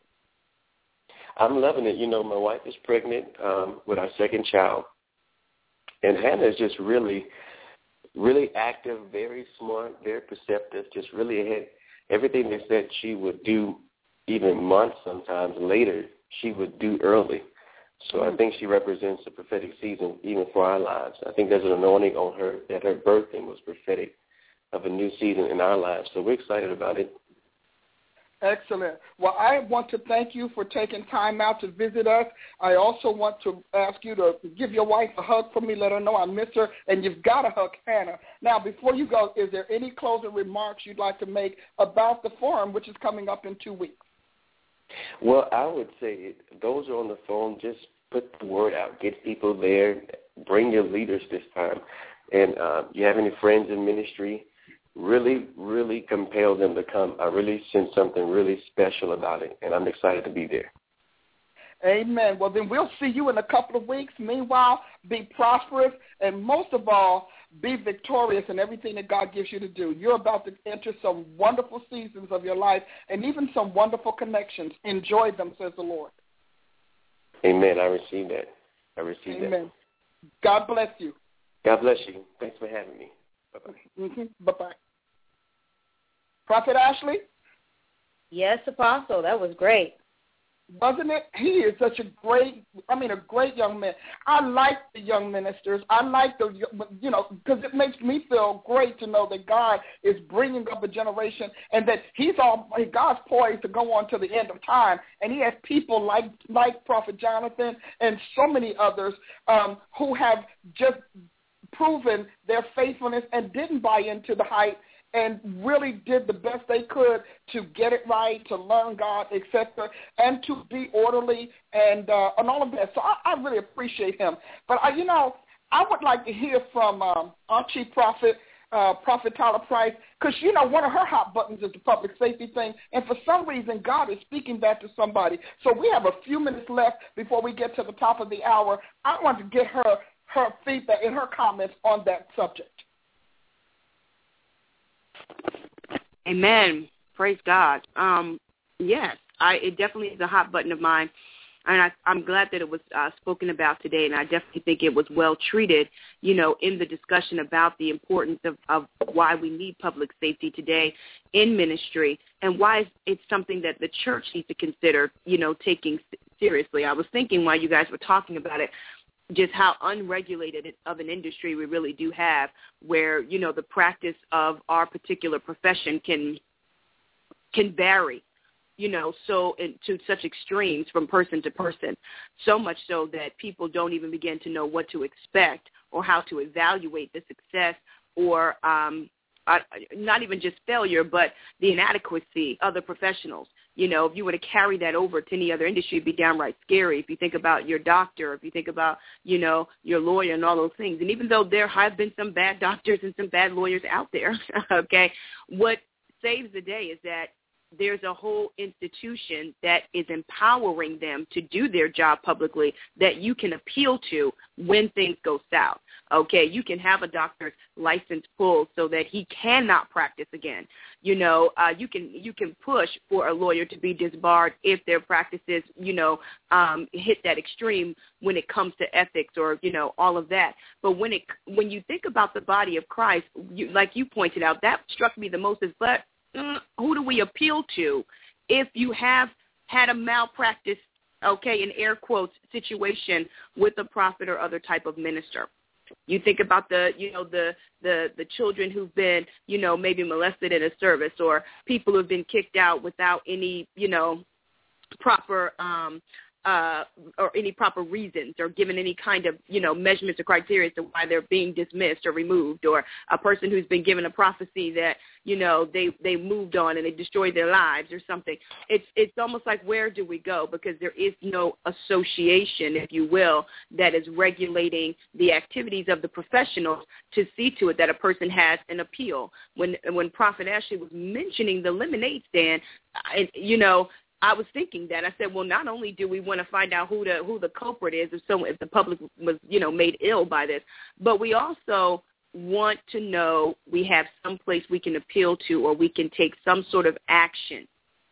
I'm loving it. You know, my wife is pregnant um, with our second child, and Hannah is just really, really active, very smart, very perceptive, just really ahead. Everything they said she would do even months sometimes later, she would do early. So mm-hmm. I think she represents a prophetic season even for our lives. I think there's an anointing on her that her birthing was prophetic of a new season in our lives. So we're excited about it. Excellent. Well, I want to thank you for taking time out to visit us. I also want to ask you to give your wife a hug for me, let her know I miss her, and you've got to hug Hannah. Now, before you go, is there any closing remarks you'd like to make about the forum, which is coming up in two weeks? Well, I would say those are on the phone, just put the word out, get people there, bring your leaders this time. And uh, you have any friends in ministry, really, really compel them to come. I really sense something really special about it, and I'm excited to be there. Amen. Well, then we'll see you in a couple of weeks. Meanwhile, be prosperous, and most of all, be victorious in everything that God gives you to do. You're about to enter some wonderful seasons of your life and even some wonderful connections. Enjoy them, says the Lord. Amen. I receive that. I receive Amen. that. Amen. God bless you. God bless you. Thanks for having me. Bye-bye. Mm-hmm. Bye-bye. Prophet Ashley? Yes, Apostle. That was great. Wasn't it? He is such a great, I mean, a great young man. I like the young ministers. I like the, you know, because it makes me feel great to know that God is bringing up a generation and that he's all, God's poised to go on to the end of time. And he has people like, like Prophet Jonathan and so many others um, who have just proven their faithfulness and didn't buy into the hype and really did the best they could to get it right, to learn God, et cetera, and to be orderly and uh, and all of that. So I, I really appreciate him. But, I, you know, I would like to hear from um, our Chief Prophet, uh, Prophet Tyler Price, because, you know, one of her hot buttons is the public safety thing, and for some reason God is speaking that to somebody. So we have a few minutes left before we get to the top of the hour. I want to get her, her feedback and her comments on that subject. Amen. Praise God. Um, yes, I, it definitely is a hot button of mine. and I, I'm glad that it was uh, spoken about today, and I definitely think it was well treated, you know, in the discussion about the importance of, of why we need public safety today in ministry and why it's something that the church needs to consider, you know, taking seriously. I was thinking while you guys were talking about it, just how unregulated of an industry we really do have, where, you know, the practice of our particular profession can can vary, you know, so in, to such extremes from person to person, so much so that people don't even begin to know what to expect or how to evaluate the success or um, uh, not even just failure, but the inadequacy of the professionals. You know, if you were to carry that over to any other industry, it'd be downright scary. If you think about your doctor, if you think about, you know, your lawyer and all those things. And even though there have been some bad doctors and some bad lawyers out there, okay, what saves the day is that there's a whole institution that is empowering them to do their job publicly that you can appeal to when things go south. Okay, you can have a doctor's license pulled so that he cannot practice again. You know, uh, you can you can push for a lawyer to be disbarred if their practices, you know, um, hit that extreme when it comes to ethics or, you know, all of that. But when it when you think about the body of Christ, you, like you pointed out, that struck me the most is, but mm, who do we appeal to if you have had a malpractice, okay, in air quotes, situation with a prophet or other type of minister? You think about the, you know, the, the, the children who've been, you know, maybe molested in a service, or people who've been kicked out without any, you know, proper um, uh, or any proper reasons or given any kind of, you know, measurements or criteria as to why they're being dismissed or removed, or a person who's been given a prophecy that, you know, they, they moved on and they destroyed their lives or something. It's it's almost like, where do we go? Because there is no association, if you will, that is regulating the activities of the professionals to see to it that a person has an appeal. When when Prophet Ashley was mentioning the lemonade stand, I, you know, I was thinking that. I said, well, not only do we want to find out who the who the culprit is, if someone, if the public was, you know, made ill by this, but we also want to know we have some place we can appeal to, or we can take some sort of action,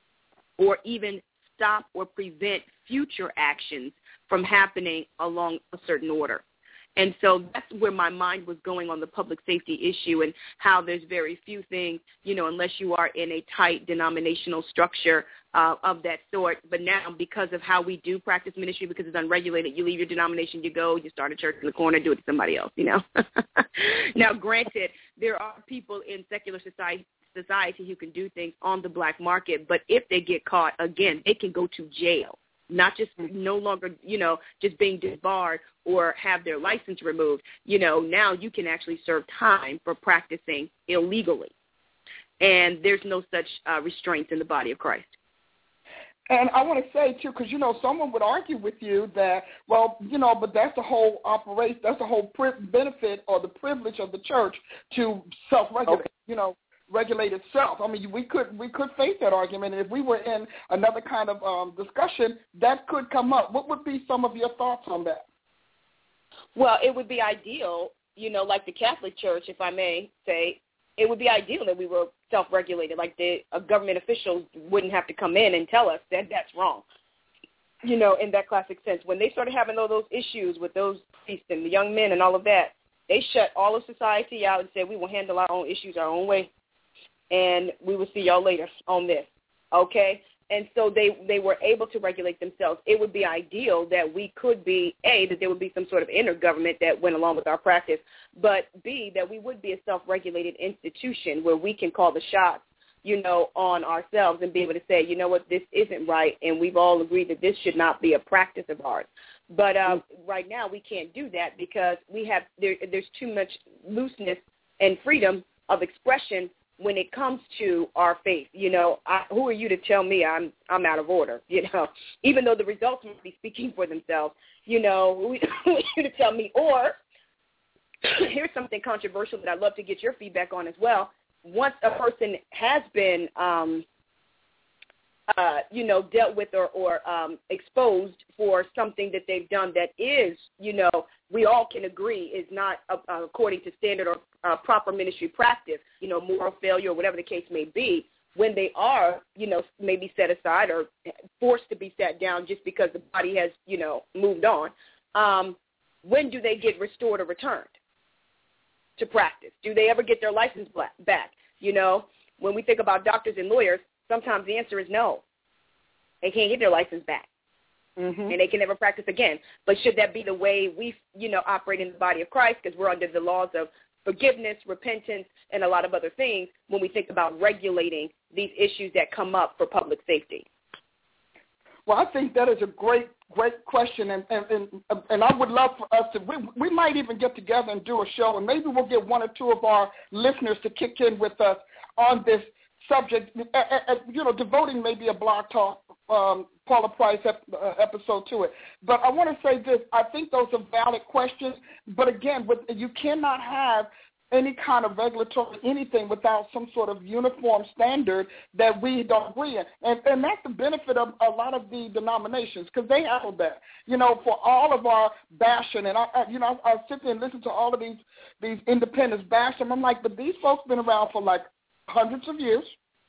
or even stop or prevent future actions from happening along a certain order. And so that's where my mind was going on the public safety issue, and how there's very few things, you know, unless you are in a tight denominational structure uh, of that sort. But now, because of how we do practice ministry, because it's unregulated, you leave your denomination, you go, you start a church in the corner, do it to somebody else, you know. Now, granted, there are people in secular society society who can do things on the black market, but if they get caught, again, they can go to jail. Not just no longer, you know, just being disbarred or have their license removed. You know, now you can actually serve time for practicing illegally. And there's no such uh, restraints in the body of Christ. And I want to say, too, because, you know, someone would argue with you that, well, you know, but that's the whole operation, that's the whole pri- benefit or the privilege of the church to self-regulate, okay. you know. regulate itself. I mean, we could we could face that argument, and if we were in another kind of um, discussion, that could come up. What would be some of your thoughts on that? Well, it would be ideal, you know, like the Catholic Church, if I may say, it would be ideal that we were self-regulated, like the uh, government officials wouldn't have to come in and tell us that that's wrong, you know, in that classic sense. When they started having all those issues with those priests and the young men and all of that, they shut all of society out and said, we will handle our own issues our own way. And we will see y'all later on this, okay? And so they, they were able to regulate themselves. It would be ideal that we could be, A, that there would be some sort of intergovernment that went along with our practice, but B, that we would be a self-regulated institution where we can call the shots, you know, on ourselves and be able to say, you know what, this isn't right, and we've all agreed that this should not be a practice of ours. But uh, right now we can't do that because we have there, there's too much looseness and freedom of expression when it comes to our faith. You know, I, who are you to tell me I'm I'm out of order? You know, even though the results must be speaking for themselves. You know, who, who are you to tell me? Or here's something controversial that I'd love to get your feedback on as well. Once a person has been, um, uh, you know, dealt with or, or um, exposed for something that they've done that is, you know, we all can agree is not uh, uh, according to standard or uh, proper ministry practice, you know, moral failure or whatever the case may be, when they are, you know, maybe set aside or forced to be sat down just because the body has, you know, moved on, um, when do they get restored or returned to practice? Do they ever get their license back? You know, when we think about doctors and lawyers, sometimes the answer is no. They can't get their license back. Mm-hmm. And they can never practice again. But should that be the way we, you know, operate in the body of Christ, because we're under the laws of forgiveness, repentance, and a lot of other things when we think about regulating these issues that come up for public safety? Well, I think that is a great, great question, and and, and, and I would love for us to, we, we might even get together and do a show, and maybe we'll get one or two of our listeners to kick in with us on this subject, uh, uh, you know, devoting maybe a blog talk, um, Paula Price ep- uh, episode to it. But I want to say this, I think those are valid questions, but again, with, you cannot have any kind of regulatory anything without some sort of uniform standard that we don't agree in. And, and that's the benefit of a lot of the denominations, because they have that. You know, for all of our bashing, and I, I you know, I, I sit there and listen to all of these, these independents bash them. I'm like, but these folks been around for like hundreds of years.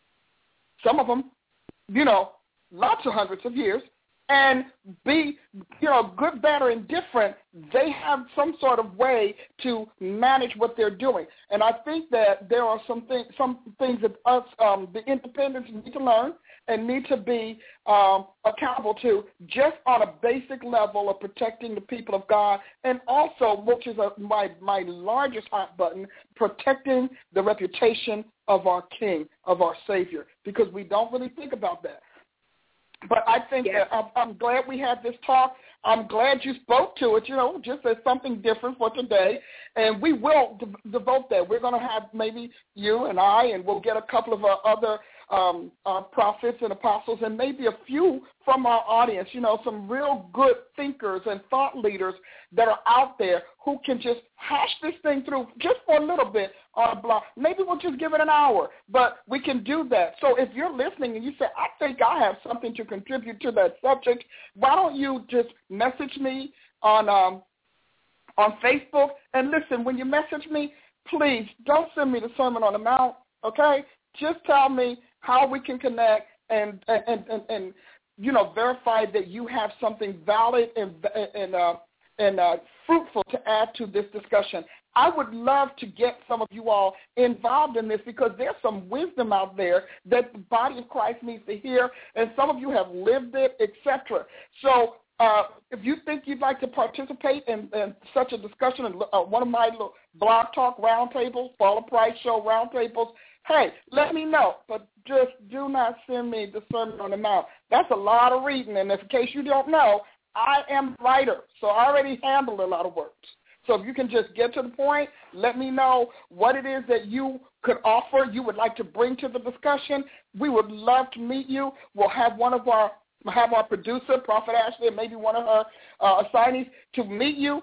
Some of them, you know, lots of hundreds of years, and be, you know, good, bad, or indifferent, they have some sort of way to manage what they're doing. And I think that there are some, thing, some things that us, um, the independents, need to learn and need to be um, accountable to, just on a basic level of protecting the people of God, and also, which is a, my, my largest hot button, protecting the reputation of our King, of our Savior, because we don't really think about that. But I think yes. that I'm, I'm glad we had this talk. I'm glad you spoke to it, you know, just as something different for today. And we will de- devote that. We're going to have maybe you and I, and we'll get a couple of our other um, uh, prophets and apostles, and maybe a few from our audience, you know, some real good thinkers and thought leaders that are out there who can just hash this thing through just for a little bit on a blog. Maybe we'll just give it an hour, but we can do that. So if you're listening and you say, I think I have something to contribute to that subject, why don't you just message me on um, on Facebook? And listen, when you message me, please don't send me the Sermon on the Mount, okay? Just tell me how we can connect and, and, and, and you know, verify that you have something valid and, and, uh, and uh, fruitful to add to this discussion. I would love to get some of you all involved in this, because there's some wisdom out there that the body of Christ needs to hear, and some of you have lived it, et cetera. So uh, if you think you'd like to participate in, in such a discussion, in uh, one of my little blog talk roundtables, Paula Price Show roundtables, hey, let me know, but just do not send me the Sermon on the Mount. That's a lot of reading, and if, in case you don't know, I am a writer, so I already handle a lot of words. So if you can just get to the point, let me know what it is that you could offer, you would like to bring to the discussion. We would love to meet you. We'll have one of our have our producer, Prophet Ashley, and maybe one of her uh, assignees to meet you,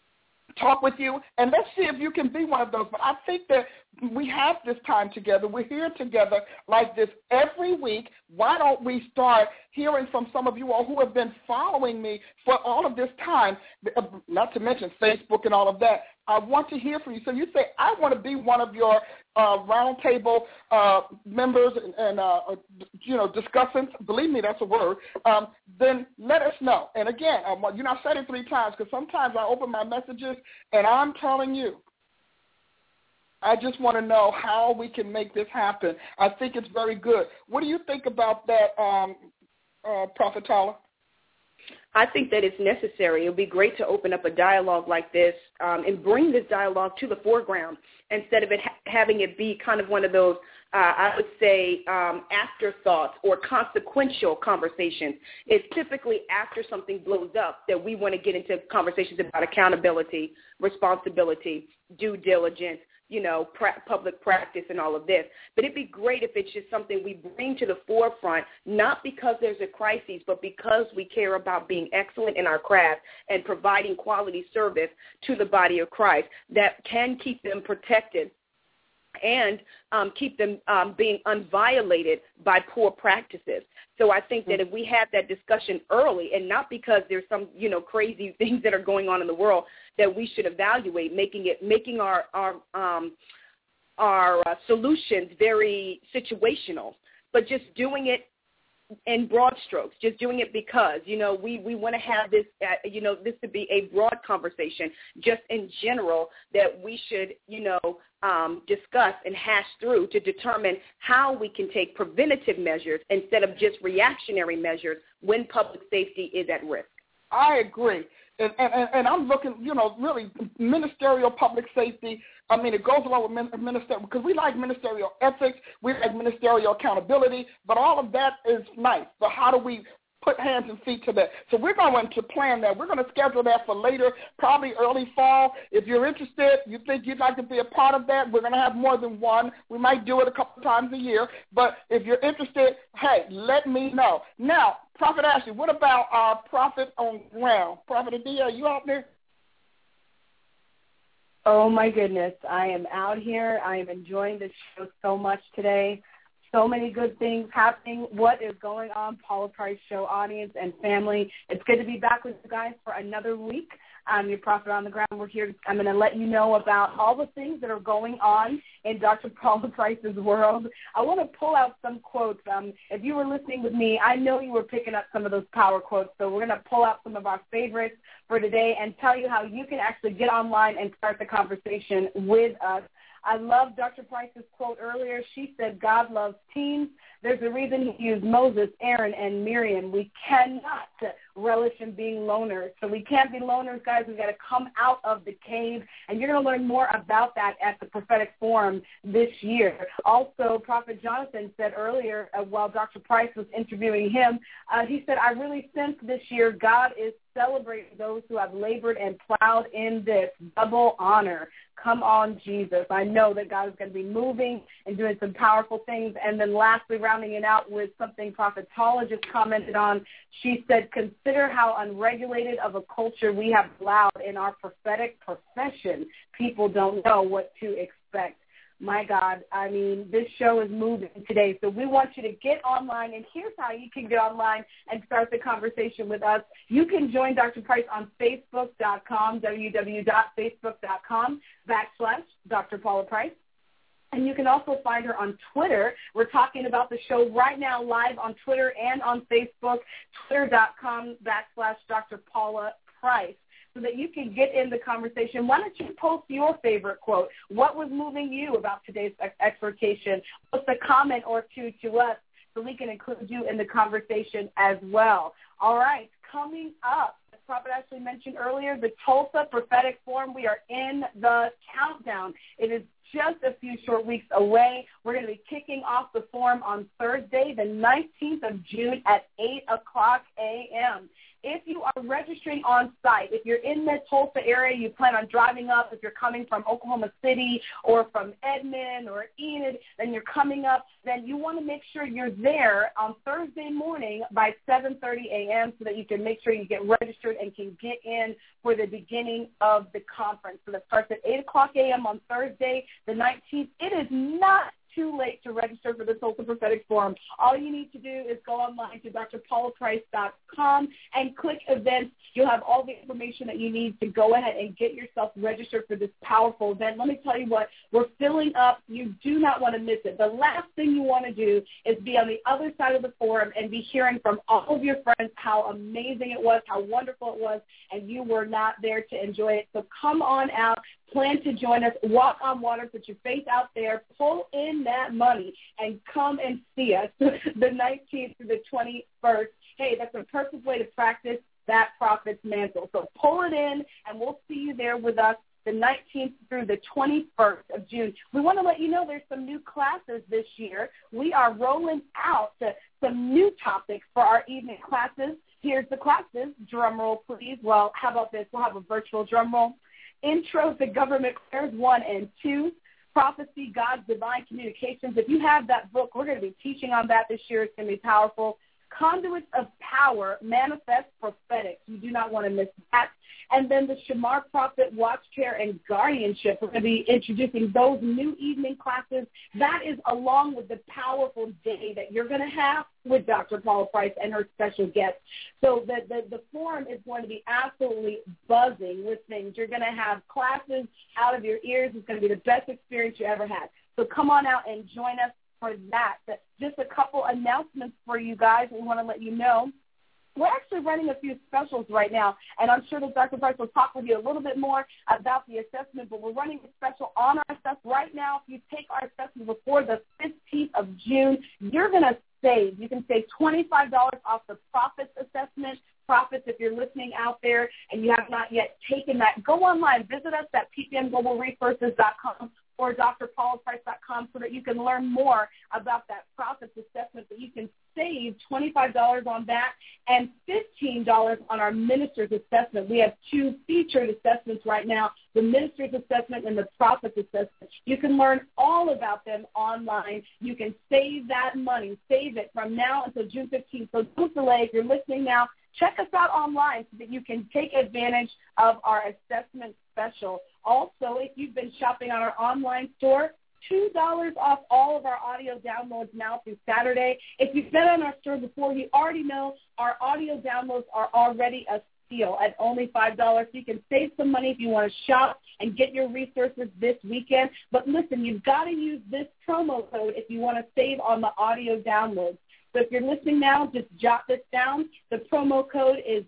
talk with you, and let's see if you can be one of those. But I think that we have this time together. We're here together like this every week. Why don't we start hearing from some of you all who have been following me for all of this time, not to mention Facebook and all of that. I want to hear from you. So you say, I want to be one of your uh, roundtable uh, members and, and uh, you know, discussants. Believe me, that's a word. Um, then let us know. And again, I want, you know, I've said it three times, because sometimes I open my messages and I'm telling you, I just want to know how we can make this happen. I think it's very good. What do you think about that, um, uh, Prophet Tyler? I think that it's necessary. It would be great to open up a dialogue like this um, and bring this dialogue to the foreground instead of it ha- having it be kind of one of those, uh, I would say, um, afterthoughts or consequential conversations. It's typically after something blows up that we want to get into conversations about accountability, responsibility, due diligence, you know, pra- public practice and all of this. But it'd be great if it's just something we bring to the forefront, not because there's a crisis, but because we care about being excellent in our craft and providing quality service to the body of Christ that can keep them protected and um, keep them um, being unviolated by poor practices. So I think that if we have that discussion early, and not because there's some, you know, crazy things that are going on in the world that we should evaluate, making it, making our our um, our uh, solutions very situational. but just doing it in broad strokes, just doing it because, you know, we, we want to have this, uh, you know, this to be a broad conversation just in general that we should, you know, um, discuss and hash through to determine how we can take preventative measures instead of just reactionary measures when public safety is at risk. I agree. And, and, and I'm looking, you know, really ministerial public safety. I mean, it goes along with ministerial, because we like ministerial ethics, we like ministerial accountability, but all of that is nice. But how do we put hands and feet to that? So we're going to plan that. We're going to schedule that for later, probably early fall. If you're interested, you think you'd like to be a part of that, we're going to have more than one. We might do it a couple times a year. But if you're interested, hey, let me know. Now, Prophet Ashley, what about our prophet on ground? Prophet Adia, are you out there? Oh, my goodness. I am out here. I am enjoying this show so much today. So many good things happening. What is going on, Paula Price Show audience and family? It's good to be back with you guys for another week. I'm your prophet on the ground. We're here. I'm going to let you know about all the things that are going on in Doctor Paula Price's world. I want to pull out some quotes. Um, if you were listening with me, I know you were picking up some of those power quotes, so we're going to pull out some of our favorites for today and tell you how you can actually get online and start the conversation with us. I love Doctor Price's quote earlier. She said, God loves teams. There's a reason he used Moses, Aaron, and Miriam. We cannot relish in being loners. So we can't be loners, guys. We've got to come out of the cave. And you're going to learn more about that at the Prophetic Forum this year. Also, Prophet Jonathan said earlier, uh, while Doctor Price was interviewing him, uh, he said, I really sense this year God is celebrating those who have labored and plowed in this double honor. Come on, Jesus. I know that God is going to be moving and doing some powerful things. And then lastly, rounding it out with something Prophet Paula just commented on, she said, consider how unregulated of a culture we have allowed in our prophetic profession. People don't know what to expect. My God, I mean, this show is moving today, so we want you to get online, and here's how you can get online and start the conversation with us. You can join Doctor Price on Facebook dot com, www.facebook.com backslash Dr. Paula Price. And you can also find her on Twitter. We're talking about the show right now live on Twitter and on Facebook, twitter.com backslash Dr. Paula Price. So that you can get in the conversation. Why don't you post your favorite quote? What was moving you about today's exhortation? Post a comment or two to us so we can include you in the conversation as well. All right, coming up, as Prophet Ashley mentioned earlier, the Tulsa Prophetic Forum. We are in the countdown. It is just a few short weeks away. We're going to be kicking off the forum on Thursday, the nineteenth of June at eight o'clock a.m. If you are registering on site, if you're in the Tulsa area, you plan on driving up, if you're coming from Oklahoma City or from Edmond or Enid, then you're coming up, then you want to make sure you're there on Thursday morning by seven thirty a.m. so that you can make sure you get registered and can get in for the beginning of the conference. So that starts at eight o'clock a.m. on Thursday, the nineteenth. It is not too late to register for the Tulsa Prophetic Forum. All you need to do is go online to D R paula price dot com and click events. You'll have all the information that you need to go ahead and get yourself registered for this powerful event. Let me tell you what, we're filling up. You do not want to miss it. The last thing you want to do is be on the other side of the forum and be hearing from all of your friends how amazing it was, how wonderful it was, and you were not there to enjoy it. So come on out. Plan to join us, walk on water, put your faith out there, pull in that money, and come and see us the nineteenth through the twenty-first. Hey, that's a perfect way to practice that prophet's mantle. So pull it in, and we'll see you there with us the nineteenth through the twenty-first of June. We want to let you know there's some new classes this year. We are rolling out some new topics for our evening classes. Here's the classes. Drum roll, please. Well, how about this? We'll have a virtual drum roll. Intro to Government Affairs one and two, Prophecy, God's Divine Communications. If you have that book, we're going to be teaching on that this year. It's going to be powerful. Conduits of Power, Manifest Prophetic. You do not want to miss that. And then the Shamar Prophet, Watch, Care, and Guardianship. We're going to be introducing those new evening classes. That is along with the powerful day that you're going to have with Doctor Paula Price and her special guests. So the, the, the forum is going to be absolutely buzzing with things. You're going to have classes out of your ears. It's going to be the best experience you ever had. So come on out and join us for that. Just a couple announcements for you guys. We want to let you know. We're actually running a few specials right now, and I'm sure that Doctor Price will talk with you a little bit more about the assessment, but we're running a special on our assessment right now. If you take our assessment before the fifteenth of June, you're going to save. You can save twenty-five dollars off the Prophets assessment. Prophets, if you're listening out there and you have not yet taken that, go online. Visit us at p p m global resources dot com or d r paula price dot com so that you can learn more about that Prophets assessment, that you can save twenty-five dollars on that and fifteen dollars on our Minister's assessment. We have two featured assessments right now, the Minister's assessment and the Prophets assessment. You can learn all about them online. You can save that money, save it from now until June fifteenth. So don't delay. If you're listening now, check us out online so that you can take advantage of our assessment special. Also, if you've been shopping on our online store, two dollars off all of our audio downloads now through Saturday. If you've been on our store before, you already know our audio downloads are already a steal at only five dollars. So you can save some money if you want to shop and get your resources this weekend. But listen, you've got to use this promo code if you want to save on the audio downloads. So if you're listening now, just jot this down. The promo code is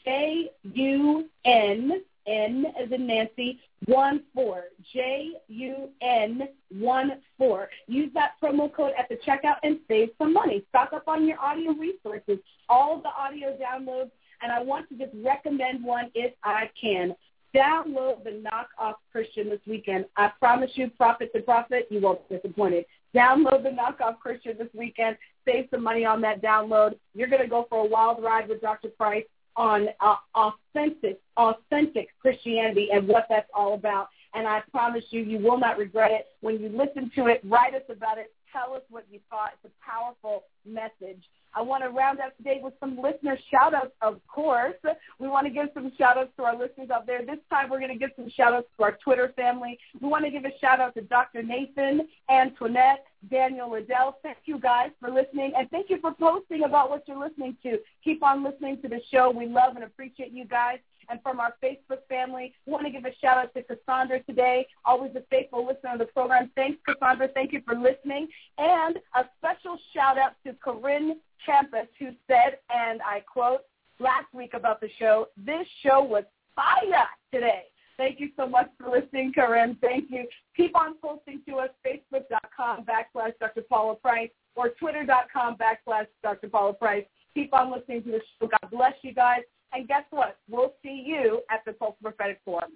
J U N, N as in Nancy, one four, J U N one four. Use that promo code at the checkout and save some money. Stock up on your audio resources, all of the audio downloads, and I want to just recommend one if I can. Download the Knockoff Christian this weekend. I promise you, Prophet to Prophet, you won't be disappointed. Download the Knockoff Christian this weekend. Save some money on that download. You're going to go for a wild ride with Doctor Price on uh, authentic, authentic Christianity and what that's all about. And I promise you, you will not regret it. When you listen to it, write us about it. Tell us what you thought. It's a powerful message. I want to round out today with some listener shout-outs, of course. We want to give some shout-outs to our listeners out there. This time we're going to give some shout-outs to our Twitter family. We want to give a shout-out to Doctor Nathan, Antoinette, Daniel Liddell. Thank you guys for listening, and thank you for posting about what you're listening to. Keep on listening to the show. We love and appreciate you guys. And from our Facebook family, we want to give a shout-out to Cassandra today, always a faithful listener of the program. Thanks, Cassandra. Thank you for listening. And a special shout-out to Corinne Champus, who said, and I quote, last week about the show, this show was fire today. Thank you so much for listening, Corinne. Thank you. Keep on posting to us, facebook.com backslash Dr. Paula Price or twitter.com backslash Dr. Paula Price. Keep on listening to the show. God bless you guys. And guess what? We'll see you at the Tulsa Prophetic Forum.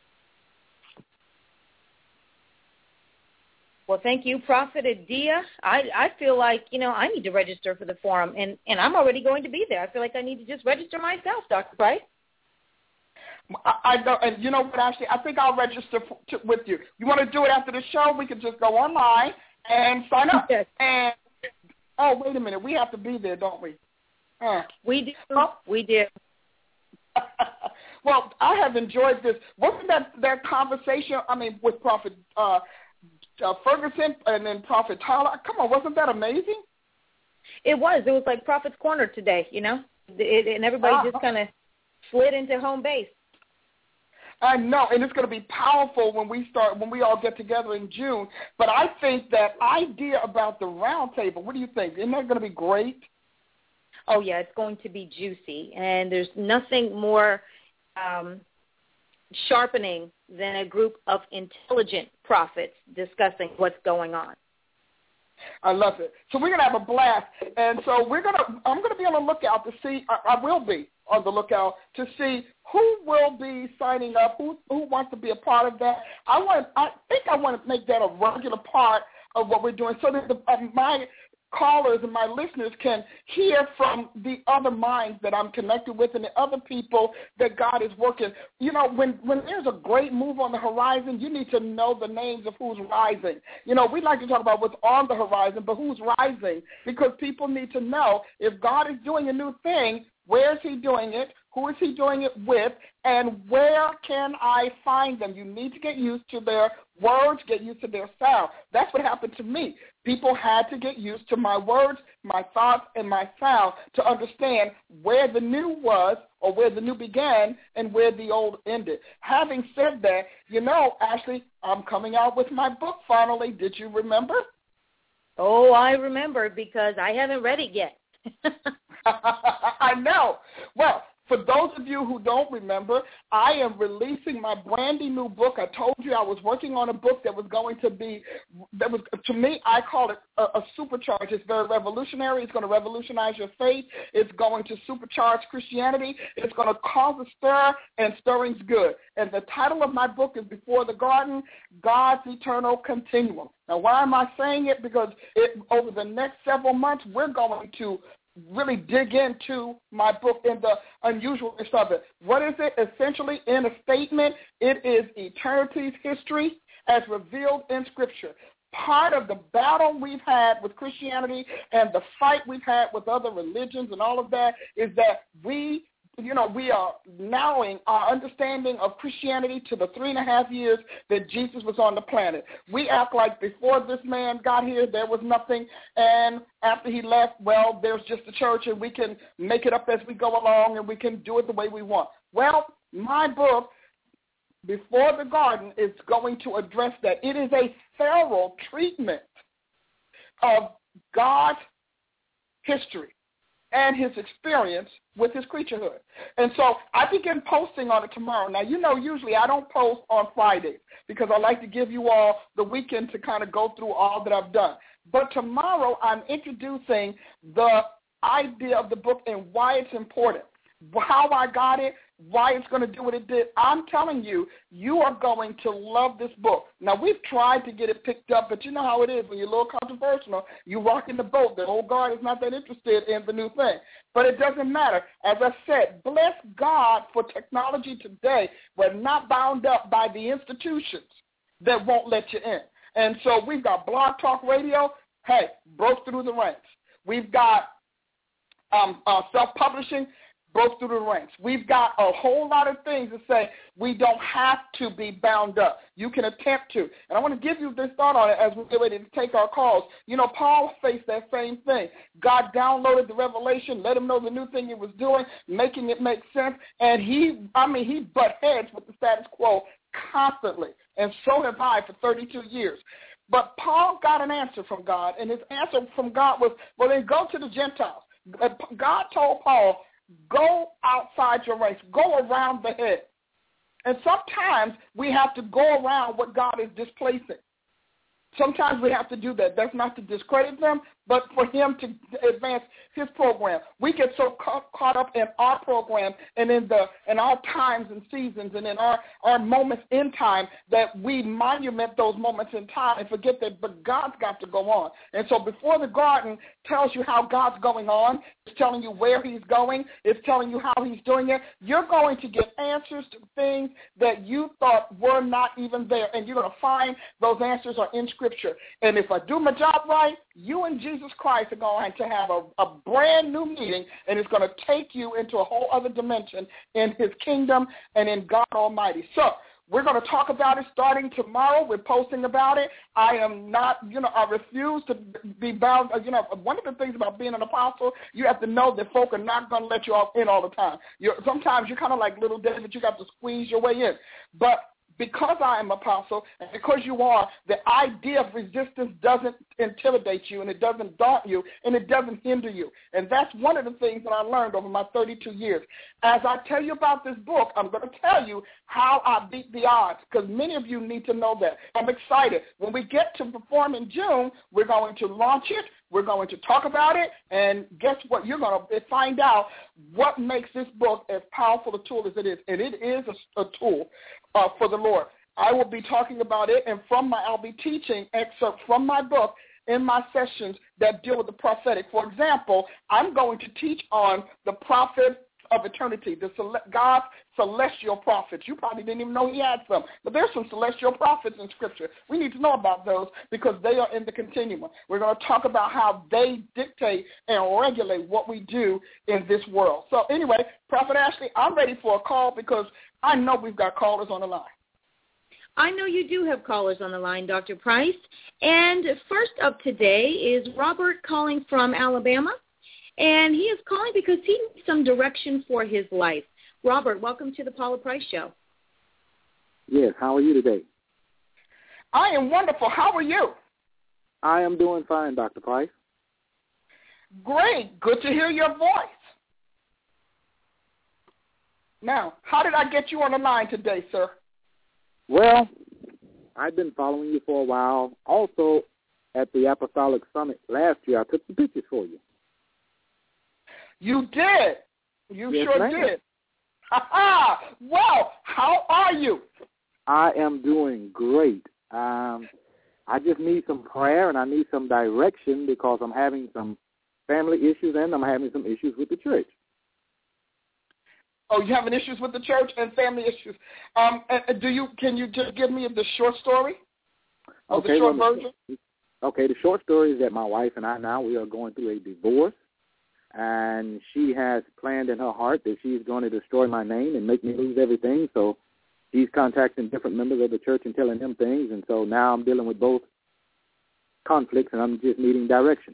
Well, thank you, Prophet Adia. I, I feel like, you know, I need to register for the forum, and, and I'm already going to be there. I feel like I need to just register myself, Doctor Price. I, I don't, and you know what, Ashley? I think I'll register for, to, with you. You want to do it after the show? We can just go online and sign up. Yes. And, oh, wait a minute. We have to be there, don't we? Uh, we do. Oh. We do. Well, I have enjoyed this. Wasn't that their conversation, I mean, with Prophet uh, uh, Ferguson and then Prophet Tyler? Come on, wasn't that amazing? It was. It was like Prophet's Corner today, you know, it, and everybody uh, just kind of slid into home base. I know, and it's going to be powerful when we start, when we all get together in June. But I think that idea about the round table, what do you think? Isn't that going to be great? Oh, yeah, it's going to be juicy, and there's nothing more um, sharpening than a group of intelligent prophets discussing what's going on. I love it. So we're going to have a blast, and so we're going to. I'm going to be on the lookout to see. I, I will be on the lookout to see who will be signing up, who who wants to be a part of that. I want. I think I want to make that a regular part of what we're doing, so that the, uh, my callers and my listeners can hear from the other minds that I'm connected with and the other people that God is working. You know, when, when there's a great move on the horizon, you need to know the names of who's rising. You know, we like to talk about what's on the horizon, but who's rising, because people need to know if God is doing a new thing, where is he doing it? Who is he doing it with? And where can I find them? You need to get used to their words, get used to their sound. That's what happened to me. People had to get used to my words, my thoughts, and my sound to understand where the new was or where the new began and where the old ended. Having said that, you know, Ashley, I'm coming out with my book finally. Did you remember? Oh, I remember because I haven't read it yet. I know. Well, for those of you who don't remember, I am releasing my brand new book. I told you I was working on a book that was going to be, that was, to me, I call it a, a supercharge. It's very revolutionary. It's going to revolutionize your faith. It's going to supercharge Christianity. It's going to cause a stir, and stirring's good. And the title of my book is Before the Garden, God's Eternal Continuum. Now, why am I saying it? Because it, over the next several months, we're going to really dig into my book and the unusualness of it. What is it? Essentially, in a statement, it is eternity's history as revealed in Scripture. Part of the battle we've had with Christianity and the fight we've had with other religions and all of that is that we You know, we are narrowing our understanding of Christianity to the three and a half years that Jesus was on the planet. We act like before this man got here, there was nothing, and after he left, well, there's just a church, and we can make it up as we go along, and we can do it the way we want. Well, my book, Before the Garden, is going to address that. It is a thorough treatment of God's history and his experience with his creaturehood. And so I begin posting on it tomorrow. Now, you know, usually I don't post on Fridays because I like to give you all the weekend to kind of go through all that I've done. But tomorrow I'm introducing the idea of the book and why it's important, how I got it, why it's going to do what it did. I'm telling you, you are going to love this book. Now, we've tried to get it picked up, but you know how it is. When you're a little controversial, you rock in the boat. The old guard is not that interested in the new thing. But it doesn't matter. As I said, bless God for technology today. We're not bound up by the institutions that won't let you in. And so we've got Blog Talk Radio. Hey, broke through the ranks. We've got um, uh, self-publishing. Broke through the ranks. We've got a whole lot of things to say we don't have to be bound up. You can attempt to. And I want to give you this thought on it as we get ready to take our calls. You know, Paul faced that same thing. God downloaded the revelation, let him know the new thing he was doing, making it make sense. And he, I mean, he butt heads with the status quo constantly. And so have I for thirty-two years. But Paul got an answer from God, and his answer from God was, well, then go to the Gentiles. God told Paul, go outside your race. Go around the head. And sometimes we have to go around what God is displacing. Sometimes we have to do that. That's not to discredit them, but for him to advance his program. We get so caught, caught up in our program and in the in our times and seasons and in our, our moments in time that we monument those moments in time and forget that, but God's got to go on. And so Before the Garden tells you how God's going on. It's telling you where he's going. It's telling you how he's doing it. You're going to get answers to things that you thought were not even there, and you're going to find those answers are in Scripture. And if I do my job right, you and Jesus Christ are going to have a, a brand new meeting, and it's going to take you into a whole other dimension in his kingdom and in God Almighty. So we're going to talk about it starting tomorrow. We're posting about it. I am not, you know, I refuse to be bound. You know, one of the things about being an apostle, you have to know that folk are not going to let you in all the time. You're, sometimes you're kind of like little David. You got to squeeze your way in. But because I am apostle and because you are, the idea of resistance doesn't intimidate you, and it doesn't daunt you, and it doesn't hinder you. And that's one of the things that I learned over my thirty-two years. As I tell you about this book, I'm going to tell you how I beat the odds, because many of you need to know that. I'm excited. When we get to perform in June, we're going to launch it. We're going to talk about it, and guess what? You're going to find out what makes this book as powerful a tool as it is, and it is a, a tool uh, for the Lord. I will be talking about it, and from my, I'll be teaching excerpts from my book in my sessions that deal with the prophetic. For example, I'm going to teach on the prophet of eternity, the cele- God's celestial prophets. You probably didn't even know he had some, but there's some celestial prophets in Scripture. We need to know about those because they are in the continuum. We're going to talk about how they dictate and regulate what we do in this world. So anyway, Prophet Ashley, I'm ready for a call because I know we've got callers on the line. I know you do have callers on the line, Doctor Price. And first up today is Robert calling from Alabama. And he is calling because he needs some direction for his life. Robert, welcome to the Paula Price Show. Yes, how are you today? I am wonderful. How are you? I am doing fine, Doctor Price. Great. Good to hear your voice. Now, how did I get you on the line today, sir? Well, I've been following you for a while. Also, at the Apostolic Summit last year, I took some pictures for you. You did. You yes, sure ma'am. did. Ha-ha! Well, how are you? I am doing great. Um, I just need some prayer and I need some direction because I'm having some family issues and I'm having some issues with the church. Oh, you having issues with the church and family issues. Um, and do you? Can you just give me the short story? Of okay, the short well, version? Okay, the short story is that my wife and I now, we are going through a divorce. And she has planned in her heart that she's going to destroy my name and make me lose everything. So she's contacting different members of the church and telling them things. And so now I'm dealing with both conflicts, and I'm just needing direction.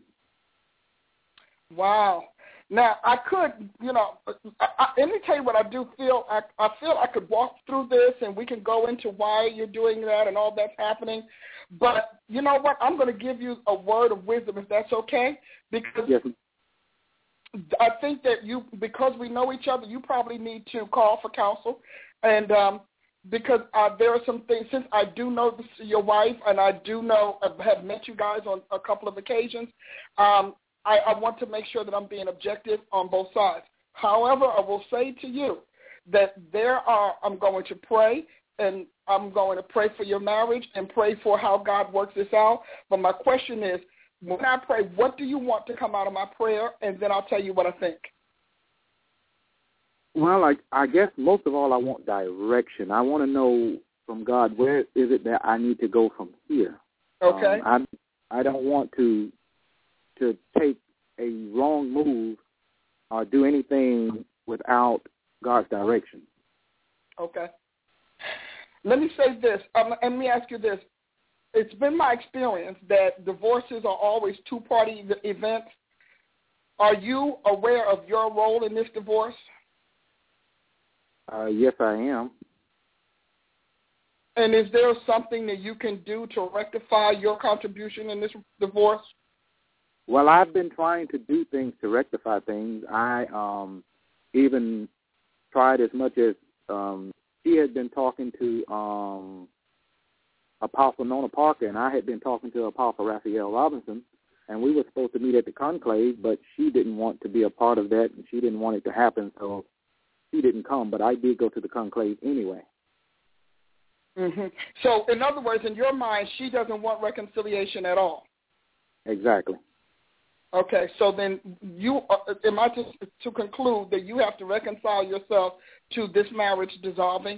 Wow. Now, I could, you know, I, I, let me tell you what I do feel. I, I feel I could walk through this, and we can go into why you're doing that and all that's happening. But you know what? I'm going to give you a word of wisdom, if that's okay, because yes. I think that you, because we know each other, you probably need to call for counsel. And um, because uh, there are some things, since I do know this, your wife, and I do know, I have met you guys on a couple of occasions, um, I, I want to make sure that I'm being objective on both sides. However, I will say to you that there are, I'm going to pray, and I'm going to pray for your marriage and pray for how God works this out. But my question is, when I pray, what do you want to come out of my prayer? And then I'll tell you what I think. Well, I, I guess most of all I want direction. I want to know from God, where is it that I need to go from here? Okay. Um, I I don't want to to take a wrong move or do anything without God's direction. Okay. Let me say this. Um, let me ask you this. It's been my experience that divorces are always two-party events. Are you aware of your role in this divorce? Uh, yes, I am. And is there something that you can do to rectify your contribution in this divorce? Well, I've been trying to do things to rectify things. I um, even tried as much as um, she had been talking to um, Apostle Nona Parker, and I had been talking to Apostle Raphael Robinson, and we were supposed to meet at the conclave, but she didn't want to be a part of that, and she didn't want it to happen, so she didn't come, but I did go to the conclave anyway. Mm-hmm. So, in other words, in your mind, she doesn't want reconciliation at all. Exactly. Okay, so then you, uh, am I just to conclude that you have to reconcile yourself to this marriage dissolving?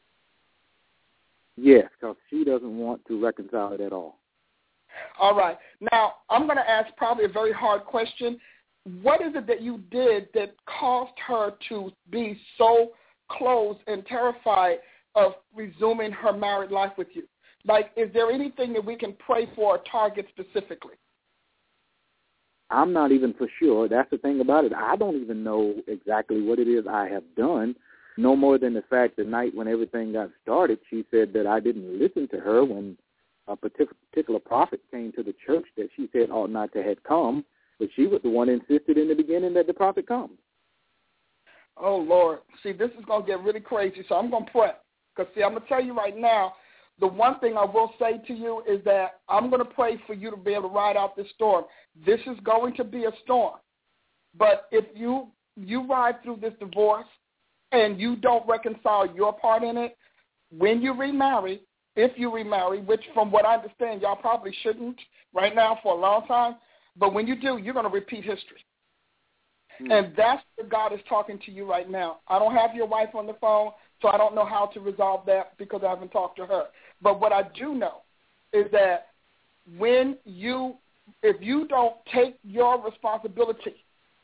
Yes, because she doesn't want to reconcile it at all. All right. Now, I'm going to ask probably a very hard question. What is it that you did that caused her to be so close and terrified of resuming her married life with you? Like, is there anything that we can pray for or target specifically? I'm not even for sure. That's the thing about it. I don't even know exactly what it is I have done, no more than the fact the night when everything got started, she said that I didn't listen to her when a particular prophet came to the church that she said ought not to have come, but she was the one who insisted in the beginning that the prophet come. Oh, Lord. See, this is going to get really crazy, so I'm going to pray. Because, see, I'm going to tell you right now, the one thing I will say to you is that I'm going to pray for you to be able to ride out this storm. This is going to be a storm. But if you you ride through this divorce and you don't reconcile your part in it, when you remarry, if you remarry, which from what I understand, y'all probably shouldn't right now for a long time, but when you do, you're going to repeat history. Mm. And that's what God is talking to you right now. I don't have your wife on the phone, so I don't know how to resolve that because I haven't talked to her. But what I do know is that when you, if you don't take your responsibility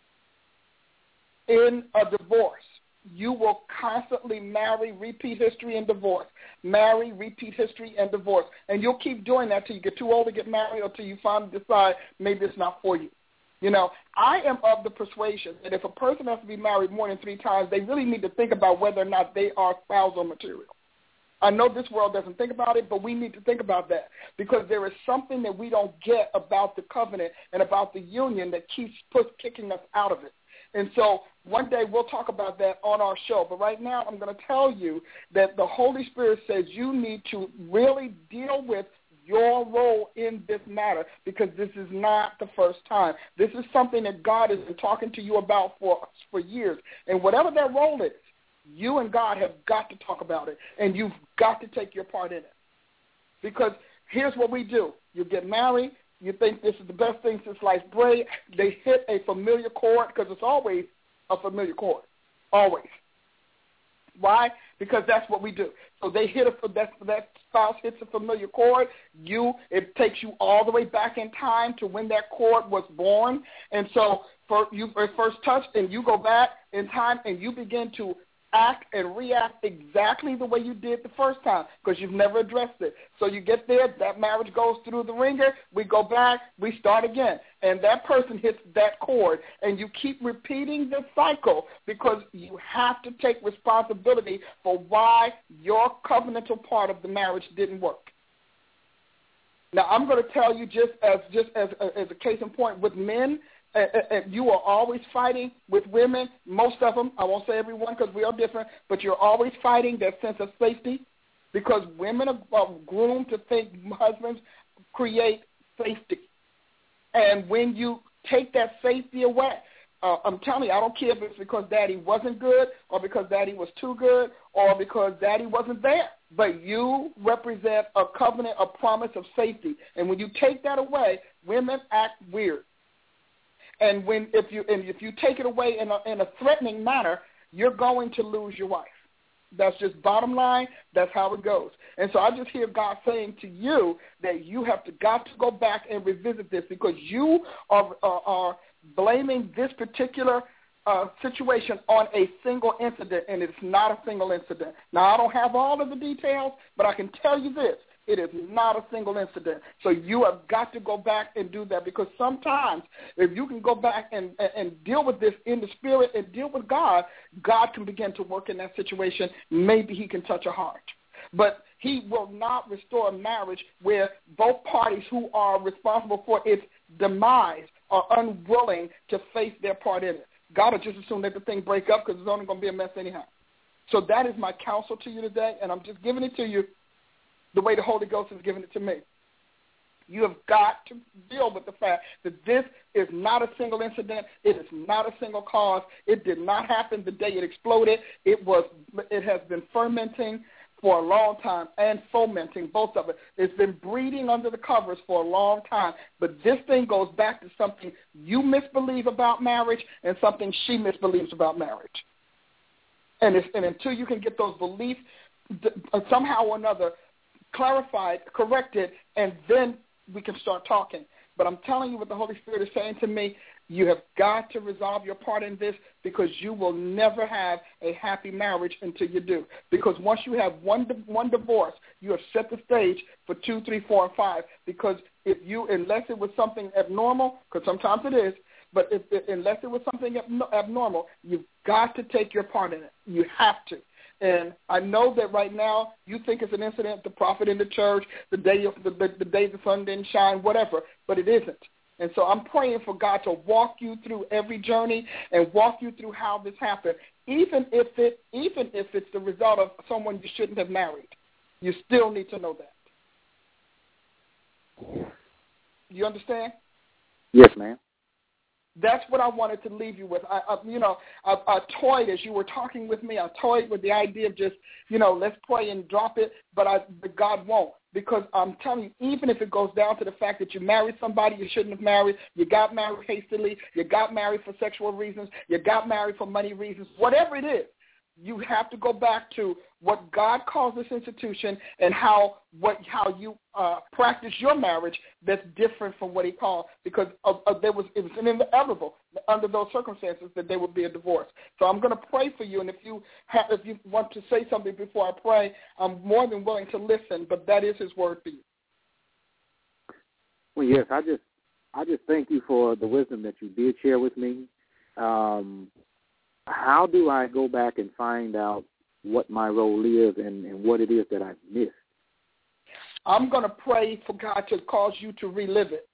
in a divorce, you will constantly marry, repeat history, and divorce. Marry, repeat history, and divorce. And you'll keep doing that till you get too old to get married or till you finally decide maybe it's not for you. You know, I am of the persuasion that if a person has to be married more than three times, they really need to think about whether or not they are spousal material. I know this world doesn't think about it, but we need to think about that because there is something that we don't get about the covenant and about the union that keeps push, kicking us out of it. And so one day we'll talk about that on our show. But right now I'm going to tell you that the Holy Spirit says you need to really deal with your role in this matter because this is not the first time. This is something that God has been talking to you about for, for years. And whatever that role is, you and God have got to talk about it, and you've got to take your part in it. Because here's what we do. You get married. You think this is the best thing since sliced bread. They hit a familiar chord because it's always a familiar chord, always. Why? Because that's what we do. So they hit a that that spouse hits a familiar chord. You it takes you all the way back in time to when that chord was born, and so for you first touched, and you go back in time and you begin to act and react exactly the way you did the first time because you've never addressed it. So you get there, that marriage goes through the ringer, we go back, we start again. And that person hits that chord, and you keep repeating the cycle because you have to take responsibility for why your covenantal part of the marriage didn't work. Now, I'm going to tell you just as just as, as a case in point with men, Uh, uh, you are always fighting with women, most of them. I won't say everyone because we are different, but you're always fighting that sense of safety because women are, are groomed to think husbands create safety. And when you take that safety away, uh, I'm telling you, I don't care if it's because daddy wasn't good or because daddy was too good or because daddy wasn't there. But you represent a covenant, a promise of safety. And when you take that away, women act weird. And when if you and if you take it away in a, in a threatening manner, you're going to lose your wife. That's just bottom line. That's how it goes. And so I just hear God saying to you that you have to got to go back and revisit this because you are are, are blaming this particular uh, situation on a single incident, and it's not a single incident. Now I don't have all of the details, but I can tell you this. It is not a single incident. So you have got to go back and do that because sometimes if you can go back and, and, and deal with this in the spirit and deal with God, God can begin to work in that situation. Maybe he can touch a heart. But he will not restore a marriage where both parties who are responsible for its demise are unwilling to face their part in it. God will just assume that the thing break up because it's only going to be a mess anyhow. So that is my counsel to you today, and I'm just giving it to you the way the Holy Ghost has given it to me. You have got to deal with the fact that this is not a single incident. It is not a single cause. It did not happen the day it exploded. It was. It has been fermenting for a long time and fomenting, both of it. It's been breeding under the covers for a long time. But this thing goes back to something you misbelieve about marriage and something she misbelieves about marriage. And, it's, and until you can get those beliefs somehow or another clarified, corrected, and then we can start talking. But I'm telling you what the Holy Spirit is saying to me, you have got to resolve your part in this because you will never have a happy marriage until you do. Because once you have one one divorce, you have set the stage for two, three, four, and five. Because if you, unless it was something abnormal, because sometimes it is, but if, unless it was something abnormal, you've got to take your part in it. You have to. And I know that right now you think it's an incident, the prophet in the church, the day of the, the, the day the sun didn't shine, whatever, but it isn't. And so I'm praying for God to walk you through every journey and walk you through how this happened, even if it even if it's the result of someone you shouldn't have married. You still need to know that. You understand? Yes, ma'am. That's what I wanted to leave you with. I, I you know, I, I toyed as you were talking with me. I toyed with the idea of just, you know, let's pray and drop it, but I, but God won't, because I'm telling you, even if it goes down to the fact that you married somebody you shouldn't have married, you got married hastily, you got married for sexual reasons, you got married for money reasons, whatever it is, you have to go back to what God calls this institution and how what how you uh, practice your marriage that's different from what he called, because uh, uh, there was it was inevitable under those circumstances that there would be a divorce. So I'm going to pray for you, and if you have, if you want to say something before I pray, I'm more than willing to listen. But that is his word for you. Well, yes, I just I just thank you for the wisdom that you did share with me. Um, how do I go back and find out what my role is and, and what it is that I've missed. I'm going to pray for God to cause you to relive it.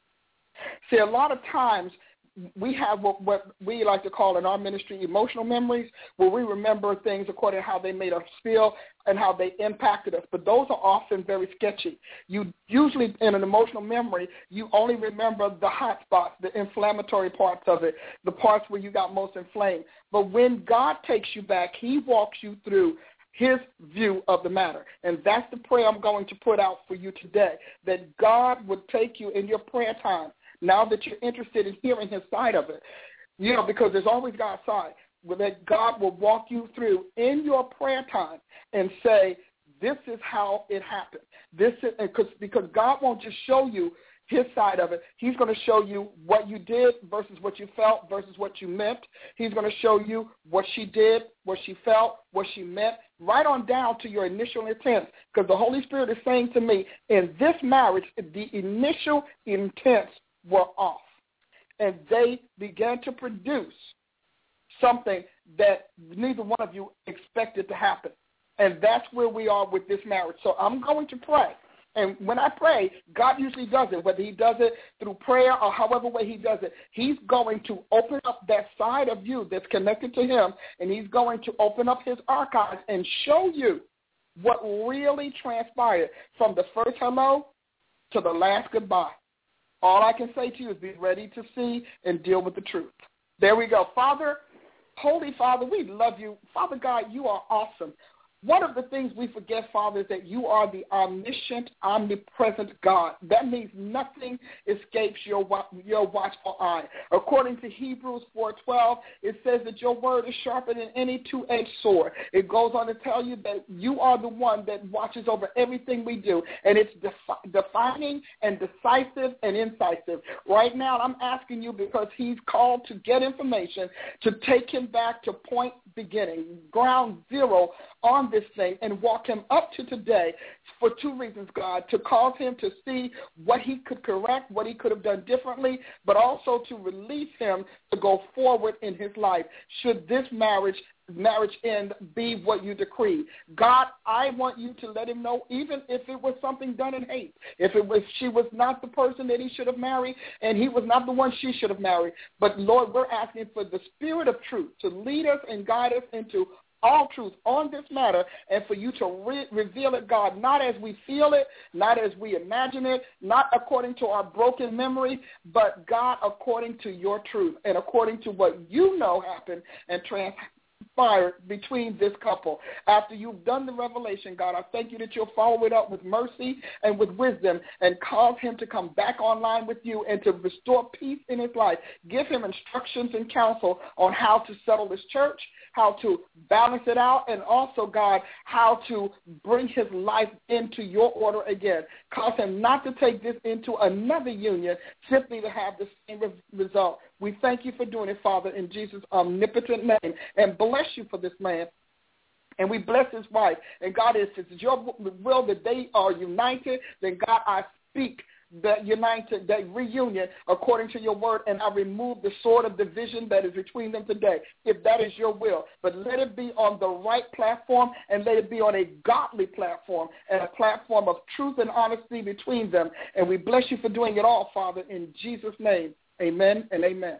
See, a lot of times we have what, what we like to call in our ministry emotional memories, where we remember things according to how they made us feel and how they impacted us. But those are often very sketchy. You usually, in an emotional memory, you only remember the hot spots, the inflammatory parts of it, the parts where you got most inflamed. But when God takes you back, he walks you through his view of the matter. And that's the prayer I'm going to put out for you today, that God would take you in your prayer time, now that you're interested in hearing his side of it, you know, because there's always God's side, that God will walk you through in your prayer time and say, this is how it happened. This is, because, because God won't just show you his side of it. He's going to show you what you did versus what you felt versus what you meant. He's going to show you what she did, what she felt, what she meant, right on down to your initial intent. Because the Holy Spirit is saying to me, in this marriage, the initial intents were off. And they began to produce something that neither one of you expected to happen. And that's where we are with this marriage. So I'm going to pray. And when I pray, God usually does it, whether he does it through prayer or however way he does it. He's going to open up that side of you that's connected to him, and he's going to open up his archives and show you what really transpired from the first hello to the last goodbye. All I can say to you is be ready to see and deal with the truth. There we go. Father, Holy Father, we love you. Father God, you are awesome. One of the things we forget, Father, is that you are the omniscient, omnipresent God. That means nothing escapes your your watchful eye. According to Hebrews four twelve, it says that your word is sharper than any two-edged sword. It goes on to tell you that you are the one that watches over everything we do, and it's defi- defining and decisive and incisive. Right now, I'm asking you, because he's called to get information, to take him back to point beginning, ground zero on this thing, and walk him up to today for two reasons, God, to cause him to see what he could correct, what he could have done differently, but also to release him to go forward in his life should this marriage marriage end be what you decree. God, I want you to let him know, even if it was something done in hate, if it was she was not the person that he should have married and he was not the one she should have married. But Lord, we're asking for the spirit of truth to lead us and guide us into all truth on this matter, and for you to re- reveal it, God, not as we feel it, not as we imagine it, not according to our broken memory, but God, according to your truth and according to what you know happened and transpired between this couple. After you've done the revelation, God, I thank you that you'll follow it up with mercy and with wisdom and cause him to come back online with you and to restore peace in his life. Give him instructions and counsel on how to settle this church, how to balance it out, and also, God, how to bring his life into your order again. Cause him not to take this into another union simply to have the same re- result. We thank you for doing it, Father, in Jesus' omnipotent name, and bless you for this man. And we bless his wife. And God, if it's your will that they are united, then God, I speak that united, that reunion according to your word, and I remove the sword of division that is between them today, if that is your will. But let it be on the right platform, and let it be on a godly platform, and a platform of truth and honesty between them. And we bless you for doing it all, Father, in Jesus' name. Amen and amen.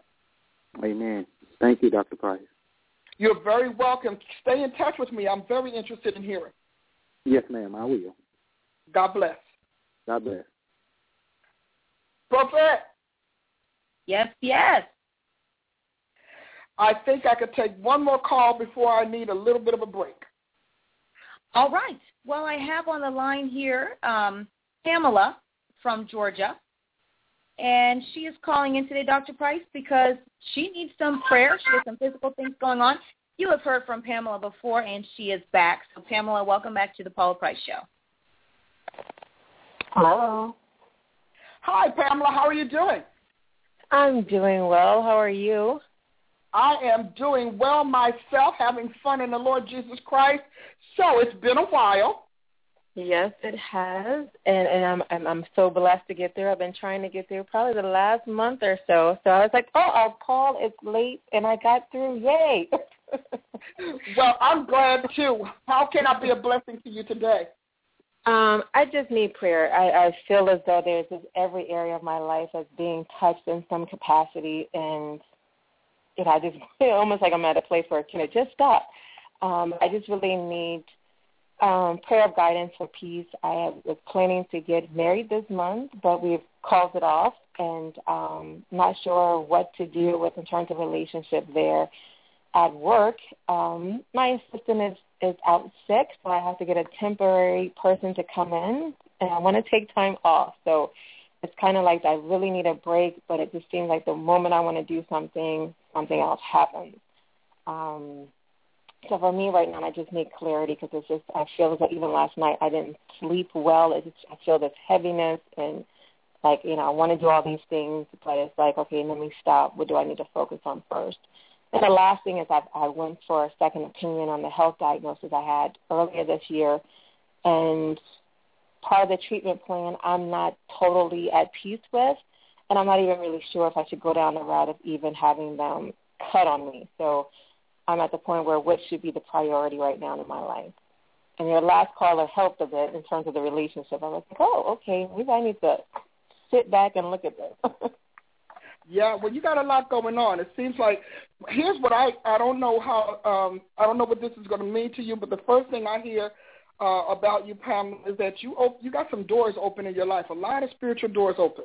Amen. Thank you, Doctor Price. You're very welcome. Stay in touch with me. I'm very interested in hearing. Yes, ma'am, I will. God bless. God bless. Prophet. Yes, yes. I think I could take one more call before I need a little bit of a break. All right. Well, I have on the line here um, Pamela from Georgia, and she is calling in today, Doctor Price, because she needs some prayer. She has some physical things going on. You have heard from Pamela before, and she is back. So, Pamela, welcome back to the Paula Price Show. Hello. Hi, Pamela. How are you doing? I'm doing well. How are you? I am doing well myself, having fun in the Lord Jesus Christ. So it's been a while. Yes, it has, and and I'm, I'm I'm so blessed to get there. I've been trying to get there probably the last month or so. So I was like, oh, I'll call. It's late, and I got through. Yay! Well, I'm glad, too. How can I be a blessing to you today? Um, I just need prayer. I, I feel as though there's just every area of my life that's being touched in some capacity, and you know, I just almost like I'm at a place where can it just stop? Um, I just really need um, prayer of guidance for peace. I was planning to get married this month, but we've called it off, and um, not sure what to do with in terms of relationship there. At work, um, my assistant is, is out sick, so I have to get a temporary person to come in, and I want to take time off. So it's kind of like I really need a break, but it just seems like the moment I want to do something, something else happens. Um, so for me right now, I just need clarity because it's just I feel as though even last night I didn't sleep well. It just, I feel this heaviness and like, you know, I want to do all these things, but it's like, okay, let me stop. What do I need to focus on first? And the last thing is I, I went for a second opinion on the health diagnosis I had earlier this year, and part of the treatment plan I'm not totally at peace with, and I'm not even really sure if I should go down the route of even having them cut on me. So I'm at the point where what should be the priority right now in my life. And your last caller helped a bit in terms of the relationship. I was like, oh, okay, maybe I need to sit back and look at this. Yeah, well, you got a lot going on. It seems like here's what I I don't know how um, I don't know what this is going to mean to you, but the first thing I hear uh, about you, Pamela, is that you op- you got some doors open in your life, a lot of spiritual doors open,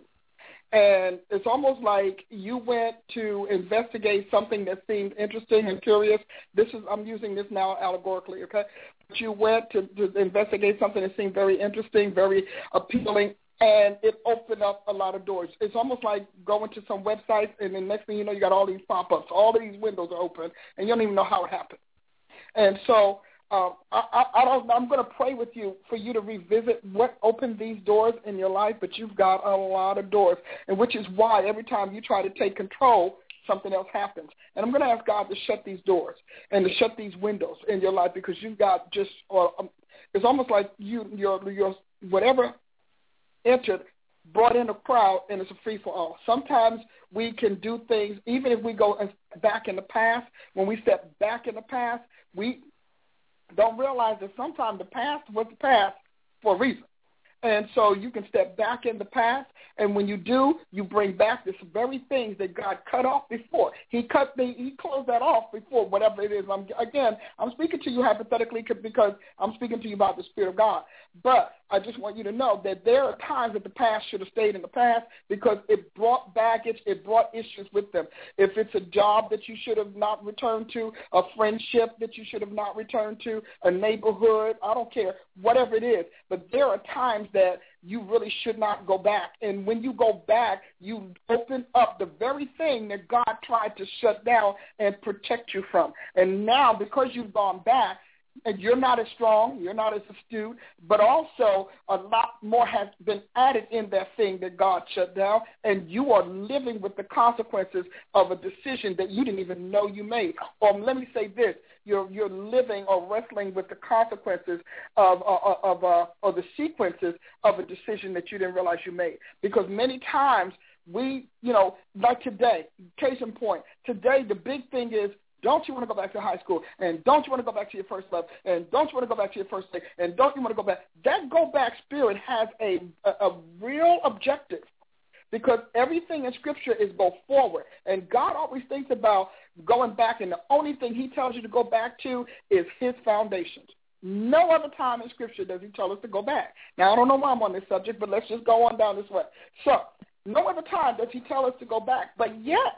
and it's almost like you went to investigate something that seemed interesting and curious. This is I'm using this now allegorically, okay? But you went to, to investigate something that seemed very interesting, very appealing. And it opened up a lot of doors. It's almost like going to some websites, and then next thing you know, you got all these pop-ups. All of these windows are open, and you don't even know how it happened. And so um, I, I, I don't, I'm going to pray with you for you to revisit what opened these doors in your life, but you've got a lot of doors, and which is why every time you try to take control, something else happens. And I'm going to ask God to shut these doors and to shut these windows in your life because you've got just or, um, it's almost like you, your, your whatever – entered, brought in a crowd, and it's a free-for-all. Sometimes we can do things, even if we go back in the past, when we step back in the past, we don't realize that sometimes the past was the past for a reason. And so you can step back in the past, and when you do, you bring back this very things that God cut off before. He cut the, he closed that off before, whatever it is. I'm, again, I'm speaking to you hypothetically because I'm speaking to you about the Spirit of God. But I just want you to know that there are times that the past should have stayed in the past because it brought baggage, it brought issues with them. If it's a job that you should have not returned to, a friendship that you should have not returned to, a neighborhood, I don't care, whatever it is. But there are times that you really should not go back. And when you go back, you open up the very thing that God tried to shut down and protect you from. And now because you've gone back, and you're not as strong, you're not as astute, but also a lot more has been added in that thing that God shut down, and you are living with the consequences of a decision that you didn't even know you made. Or let me say this, you're you're living or wrestling with the consequences of, of, of uh, or the sequences of a decision that you didn't realize you made. Because many times we, you know, like today, case in point, today the big thing is, don't you want to go back to high school? And don't you want to go back to your first love? And don't you want to go back to your first day? And don't you want to go back? That go back spirit has a, a, a real objective because everything in Scripture is go forward. And God always thinks about going back, and the only thing he tells you to go back to is his foundations. No other time in Scripture does he tell us to go back. Now, I don't know why I'm on this subject, but let's just go on down this way. So no other time does he tell us to go back. But yet,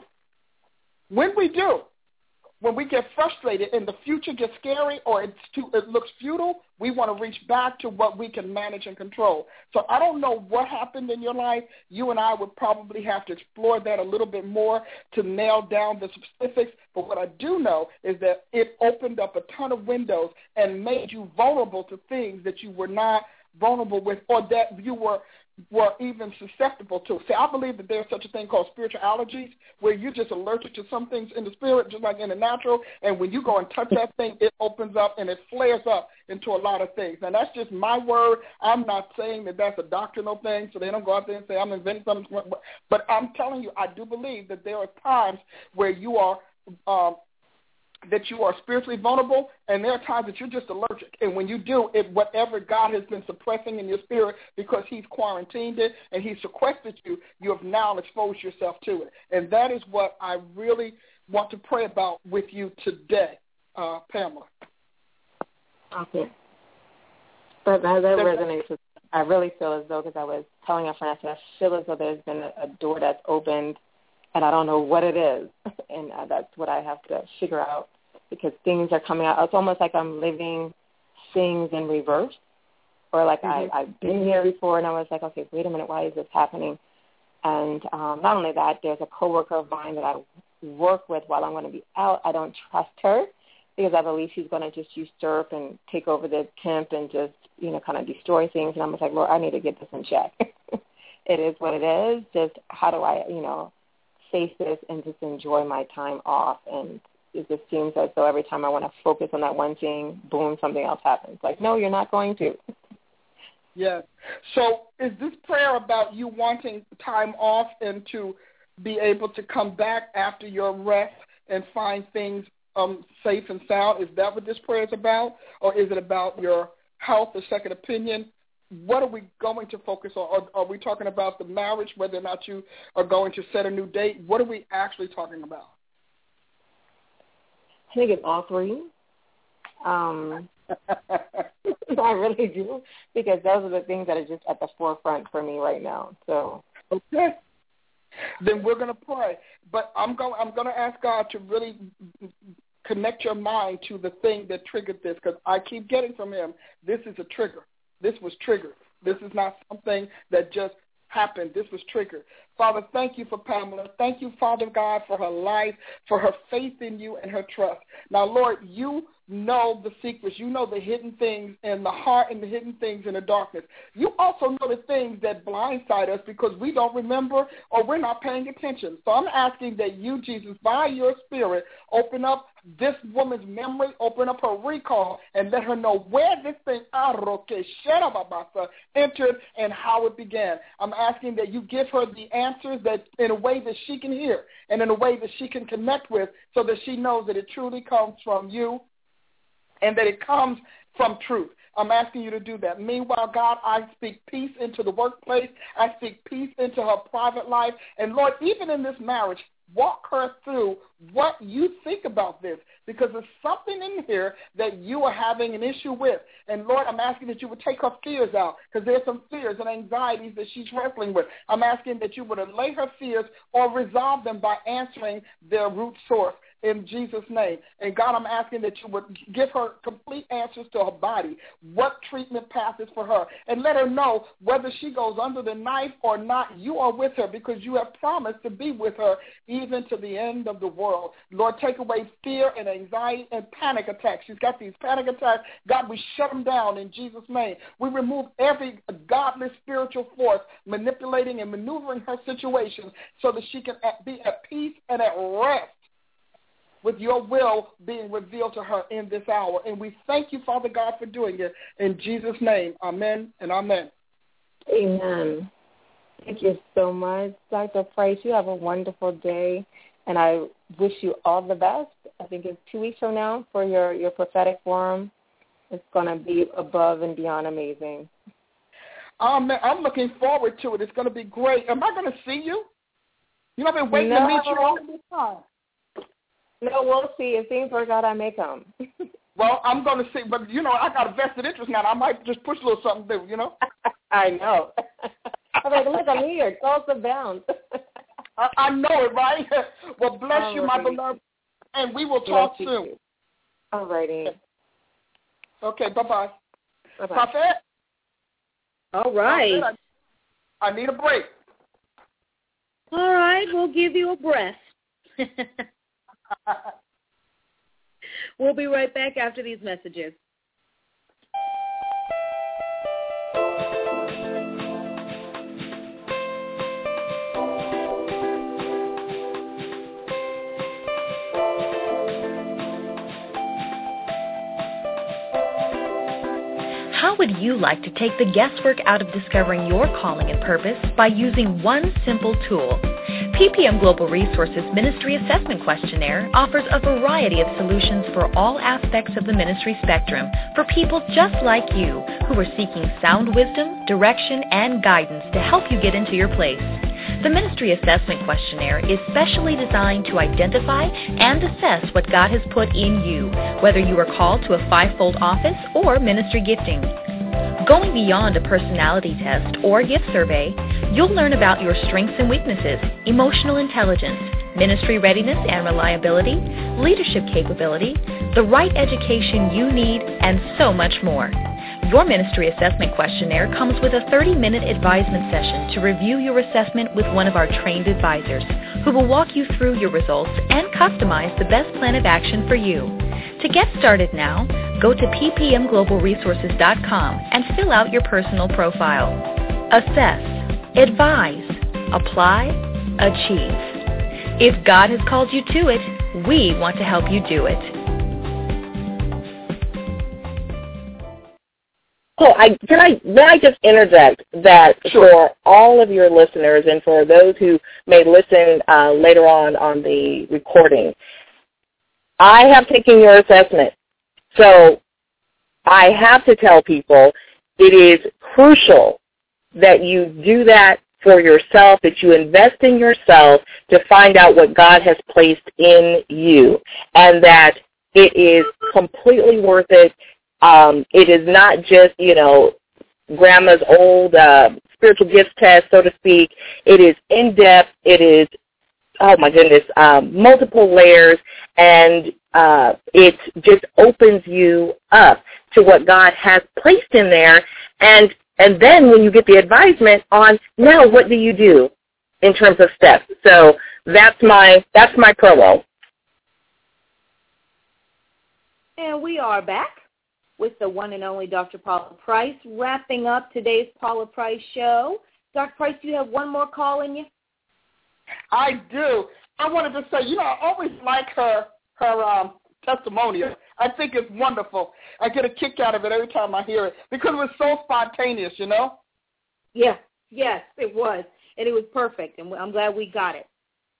when we do, when we get frustrated and the future gets scary or it's too, it looks futile, we want to reach back to what we can manage and control. So I don't know what happened in your life. You and I would probably have to explore that a little bit more to nail down the specifics. But what I do know is that it opened up a ton of windows and made you vulnerable to things that you were not vulnerable with or that you were were even susceptible to. See, I believe that there's such a thing called spiritual allergies where you're just allergic to some things in the spirit, just like in the natural, and when you go and touch that thing, it opens up and it flares up into a lot of things. Now, that's just my word. I'm not saying that that's a doctrinal thing, so they don't go out there and say I'm inventing something. But I'm telling you, I do believe that there are times where you are um, that you are spiritually vulnerable, and there are times that you're just allergic. And when you do, it, whatever God has been suppressing in your spirit because he's quarantined it and he's sequestered you, you have now exposed yourself to it. And that is what I really want to pray about with you today, uh, Pamela. Okay. But that, that resonates with I really feel as though, because I was telling a friend, I said, I feel as though there's been a, a door that's opened, and I don't know what it is. And uh, that's what I have to figure out, because things are coming out. It's almost like I'm living things in reverse, or like mm-hmm. I, I've been here before, and I was like, okay, wait a minute, why is this happening? And um, not only that, there's a coworker of mine that I work with while I'm going to be out. I don't trust her because I believe she's going to just usurp and take over the temp and just, you know, kind of destroy things. And I'm just like, Lord, I need to get this in check. It is what it is. Just how do I, you know, face this and just enjoy my time off? And it just seems as though every time I want to focus on that one thing, boom, something else happens. Like, no, you're not going to. Yes. So is this prayer about you wanting time off and to be able to come back after your rest and find things um, safe and sound? Is that what this prayer is about? Or is it about your health, a second opinion? What are we going to focus on? Are, are we talking about the marriage, whether or not you are going to set a new date? What are we actually talking about? I think it's all three. Um, I really do, because those are the things that are just at the forefront for me right now. So okay, then we're going to pray. But I'm going. I'm going to ask God to really connect your mind to the thing that triggered this, because I keep getting from Him, this is a trigger. This was triggered. This is not something that just happened. This was triggered. Father, thank you for Pamela. Thank you, Father God, for her life, for her faith in you and her trust. Now, Lord, you know the secrets. You know the hidden things in the heart and the hidden things in the darkness. You also know the things that blindside us because we don't remember or we're not paying attention. So I'm asking that you, Jesus, by your Spirit, open up this woman's memory, open up her recall, and let her know where this thing entered and how it began. I'm asking that you give her the answers that in a way that she can hear and in a way that she can connect with, so that she knows that it truly comes from you and that it comes from truth. I'm asking you to do that. Meanwhile, God, I speak peace into the workplace. I speak peace into her private life. And, Lord, even in this marriage, walk her through what you think about this, because there's something in here that you are having an issue with. And, Lord, I'm asking that you would take her fears out, because there's some fears and anxieties that she's wrestling with. I'm asking that you would allay her fears or resolve them by answering their root source. In Jesus' name. And God, I'm asking that you would give her complete answers to her body, what treatment path is for her, and let her know whether she goes under the knife or not, you are with her, because you have promised to be with her even to the end of the world. Lord, take away fear and anxiety and panic attacks. She's got these panic attacks. God, we shut them down in Jesus' name. We remove every godless spiritual force manipulating and maneuvering her situation so that she can be at peace and at rest with your will being revealed to her in this hour. And we thank you, Father God, for doing it. In Jesus' name, amen and amen. Amen. Thank you so much, Doctor Price. You have a wonderful day, and I wish you all the best. I think it's two weeks from now for your, your prophetic forum. It's going to be above and beyond amazing. Um, I'm looking forward to it. It's going to be great. Am I going to see you? You know, I've been waiting no. to meet you all this time. No, we'll see. If things work out, I may come. Well, I'm going to see, but, you know, I got a vested interest now. I might just push a little something through, you know? I know. I'm like, look, I'm here. Close the bounds. I, I know it, right? Well, bless all you, right. my beloved, and we will talk bless soon. You. All righty. Okay, bye-bye. Bye-bye. Prophet? All right. Prophet, I, I need a break. All right, we'll give you a breath. We'll be right back after these messages. How would you like to take the guesswork out of discovering your calling and purpose by using one simple tool? P P M Global Resources Ministry Assessment Questionnaire offers a variety of solutions for all aspects of the ministry spectrum for people just like you who are seeking sound wisdom, direction, and guidance to help you get into your place. The Ministry Assessment Questionnaire is specially designed to identify and assess what God has put in you, whether you are called to a fivefold office or ministry gifting. Going beyond a personality test or gift survey, you'll learn about your strengths and weaknesses, emotional intelligence, ministry readiness and reliability, leadership capability, the right education you need, and so much more. Your Ministry Assessment Questionnaire comes with a thirty-minute advisement session to review your assessment with one of our trained advisors, who will walk you through your results and customize the best plan of action for you. To get started now, go to p p m global resources dot com and fill out your personal profile. Assess, advise, apply, achieve. If God has called you to it, we want to help you do it. Oh, I, can I may I just interject that Sure. for all of your listeners and for those who may listen uh, later on on the recording, I have taken your assessment. So I have to tell people it is crucial that you do that for yourself, that you invest in yourself to find out what God has placed in you, and that it is completely worth it. Um, it is not just, you know, grandma's old uh, spiritual gifts test, so to speak. It is in-depth. It is, oh, my goodness, um, multiple layers, and uh, it just opens you up to what God has placed in there. And and then when you get the advisement on, now what do you do in terms of steps? So that's my that's my promo. And we are back with the one and only Doctor Paula Price, wrapping up today's Paula Price Show. Doctor Price, do you have one more call in you? I do. I wanted to say, you know, I always like her her um, testimonial. I think it's wonderful. I get a kick out of it every time I hear it because it was so spontaneous, you know? Yeah, yes, it was. And it was perfect, and I'm glad we got it.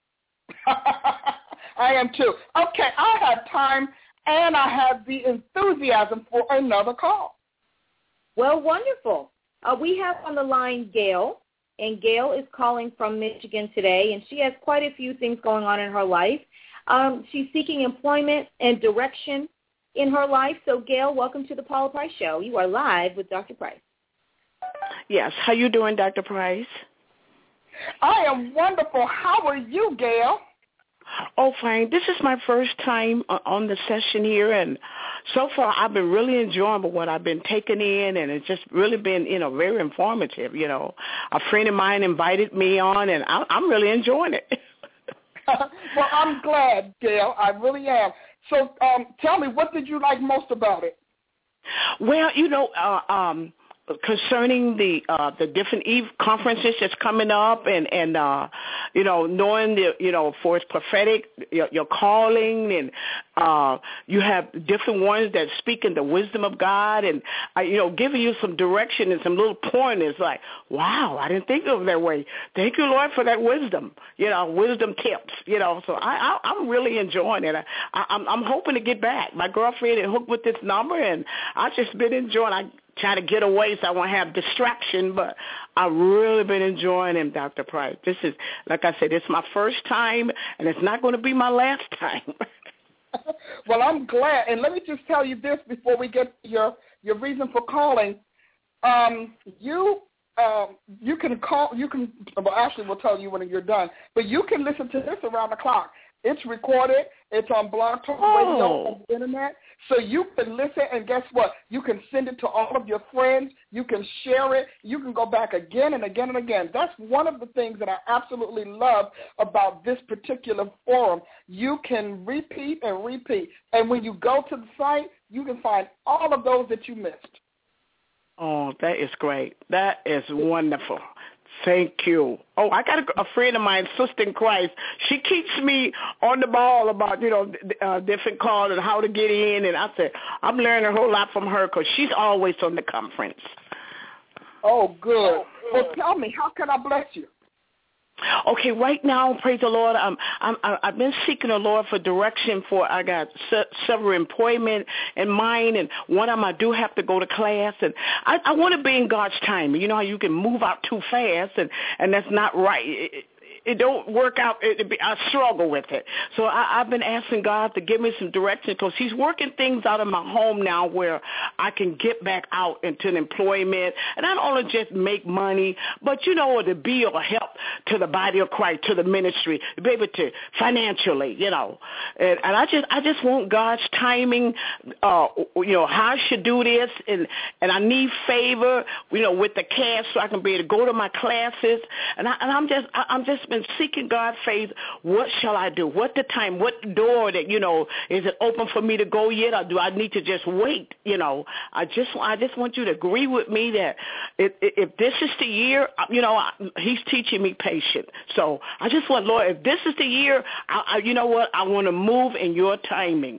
I am too. Okay, I have time, and I have the enthusiasm for another call. Well, wonderful. Uh, we have on the line Gail, and Gail is calling from Michigan today, and she has quite a few things going on in her life. Um, she's seeking employment and direction in her life. So, Gail, welcome to the Paula Price Show. You are live with Doctor Price. Yes. How you doing, Doctor Price? I am wonderful. How are you, Gail? Oh, fine. This is my first time on the session here, and so far I've been really enjoying what I've been taking in, and it's just really been, you know, very informative. You know, a friend of mine invited me on, and I'm really enjoying it. Well, I'm glad, Gail. I really am. So um, tell me, what did you like most about it? Well, you know, uh, um, concerning the uh, the different Eve conferences that's coming up, and and uh, you know, knowing the you know for its prophetic your, your calling, and uh, you have different ones that speak in the wisdom of God, and uh, you know, giving you some direction and some little pointers. Like, wow, I didn't think of it that way. Thank you, Lord, for that wisdom. You know, wisdom tips. You know, so I, I I'm really enjoying it. I, I I'm I'm hoping to get back. My girlfriend is hooked with this number, and I've just been enjoying. I try to get away so I won't have distraction, but I've really been enjoying him, Doctor Price. This is, like I said, it's my first time, and it's not going to be my last time. Well, I'm glad. And let me just tell you this before we get to your, your reason for calling. Um, you um, you can call, you can, well, Ashley will tell you when you're done, but you can listen to this around the clock. It's recorded. It's on Blog Talk Radio oh. on the Internet. So you can listen, and guess what? You can send it to all of your friends. You can share it. You can go back again and again and again. That's one of the things that I absolutely love about this particular forum. You can repeat and repeat. And when you go to the site, you can find all of those that you missed. Oh, that is great. That is wonderful. Thank you. Oh, I got a, a friend of mine, Sister in Christ. She keeps me on the ball about, you know, uh, different calls and how to get in. And I said, I'm learning a whole lot from her because she's always on the conference. Oh, good. Well, tell me, how can I bless you? Okay, right now, praise the Lord, I'm, I'm, I've been seeking the Lord for direction for, I got se- several employment in mind, and one of them I do have to go to class, and I, I want to be in God's time. You know how you can move out too fast, and, and that's not right. It, it, It don't work out. It, it be, I struggle with it. So I, I've been asking God to give me some direction because he's working things out of my home now where I can get back out into employment and not only just make money, but, you know, to be a help to the body of Christ, to the ministry, to be able to financially, you know. And, and I just I just want God's timing, uh, you know, how I should do this. And, and I need favor, you know, with the cash so I can be able to go to my classes. And, I, and I'm just I, I'm just been seeking God's faith. What shall I do? What the time? What door that, you know, is it open for me to go yet, or do I need to just wait? You know, I just I just want you to agree with me that if, if this is the year, you know, he's teaching me patience. So I just want, Lord, if this is the year, I, I, you know what, I want to move in your timing.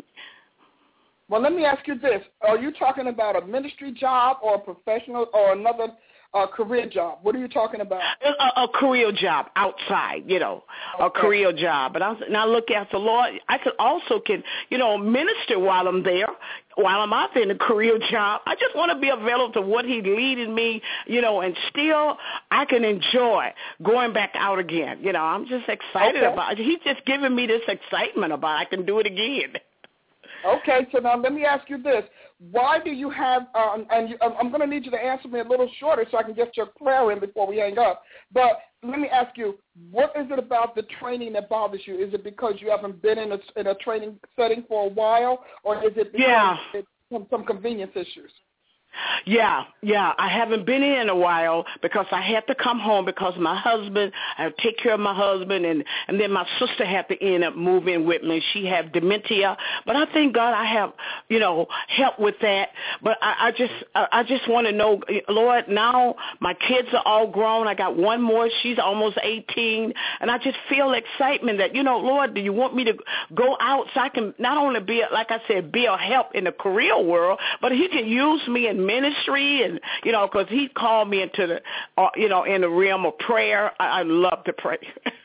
Well, let me ask you this. Are you talking about a ministry job or a professional or another a career job? What are you talking about? A, a career job outside, you know, okay. a career job. But I was, now look at the Lord. I could also can, you know, minister while I'm there, while I'm out there in a career job. I just want to be available to what he's leading me, you know, and still I can enjoy going back out again. You know, I'm just excited okay. about it. He's just giving me this excitement about I can do it again. Okay, so now let me ask you this. Why do you have, uh, and you, I'm going to need you to answer me a little shorter so I can get your prayer in before we hang up. But let me ask you, what is it about the training that bothers you? Is it because you haven't been in a, in a training setting for a while, or is it because yeah. it's some, some convenience issues? Yeah, yeah. I haven't been in in a while because I had to come home because my husband, I had to take care of my husband, and, and then my sister had to end up moving with me. She had dementia. But I thank God I have, you know, help with that. But I, I just I, I just want to know, Lord, now my kids are all grown. I got one more. She's almost eighteen. And I just feel excitement that, you know, Lord, do you want me to go out so I can not only be, like I said, be a help in the career world, but he can use me in ministry, and you know, because he called me into the, uh, you know, in the realm of prayer. I, I love to pray,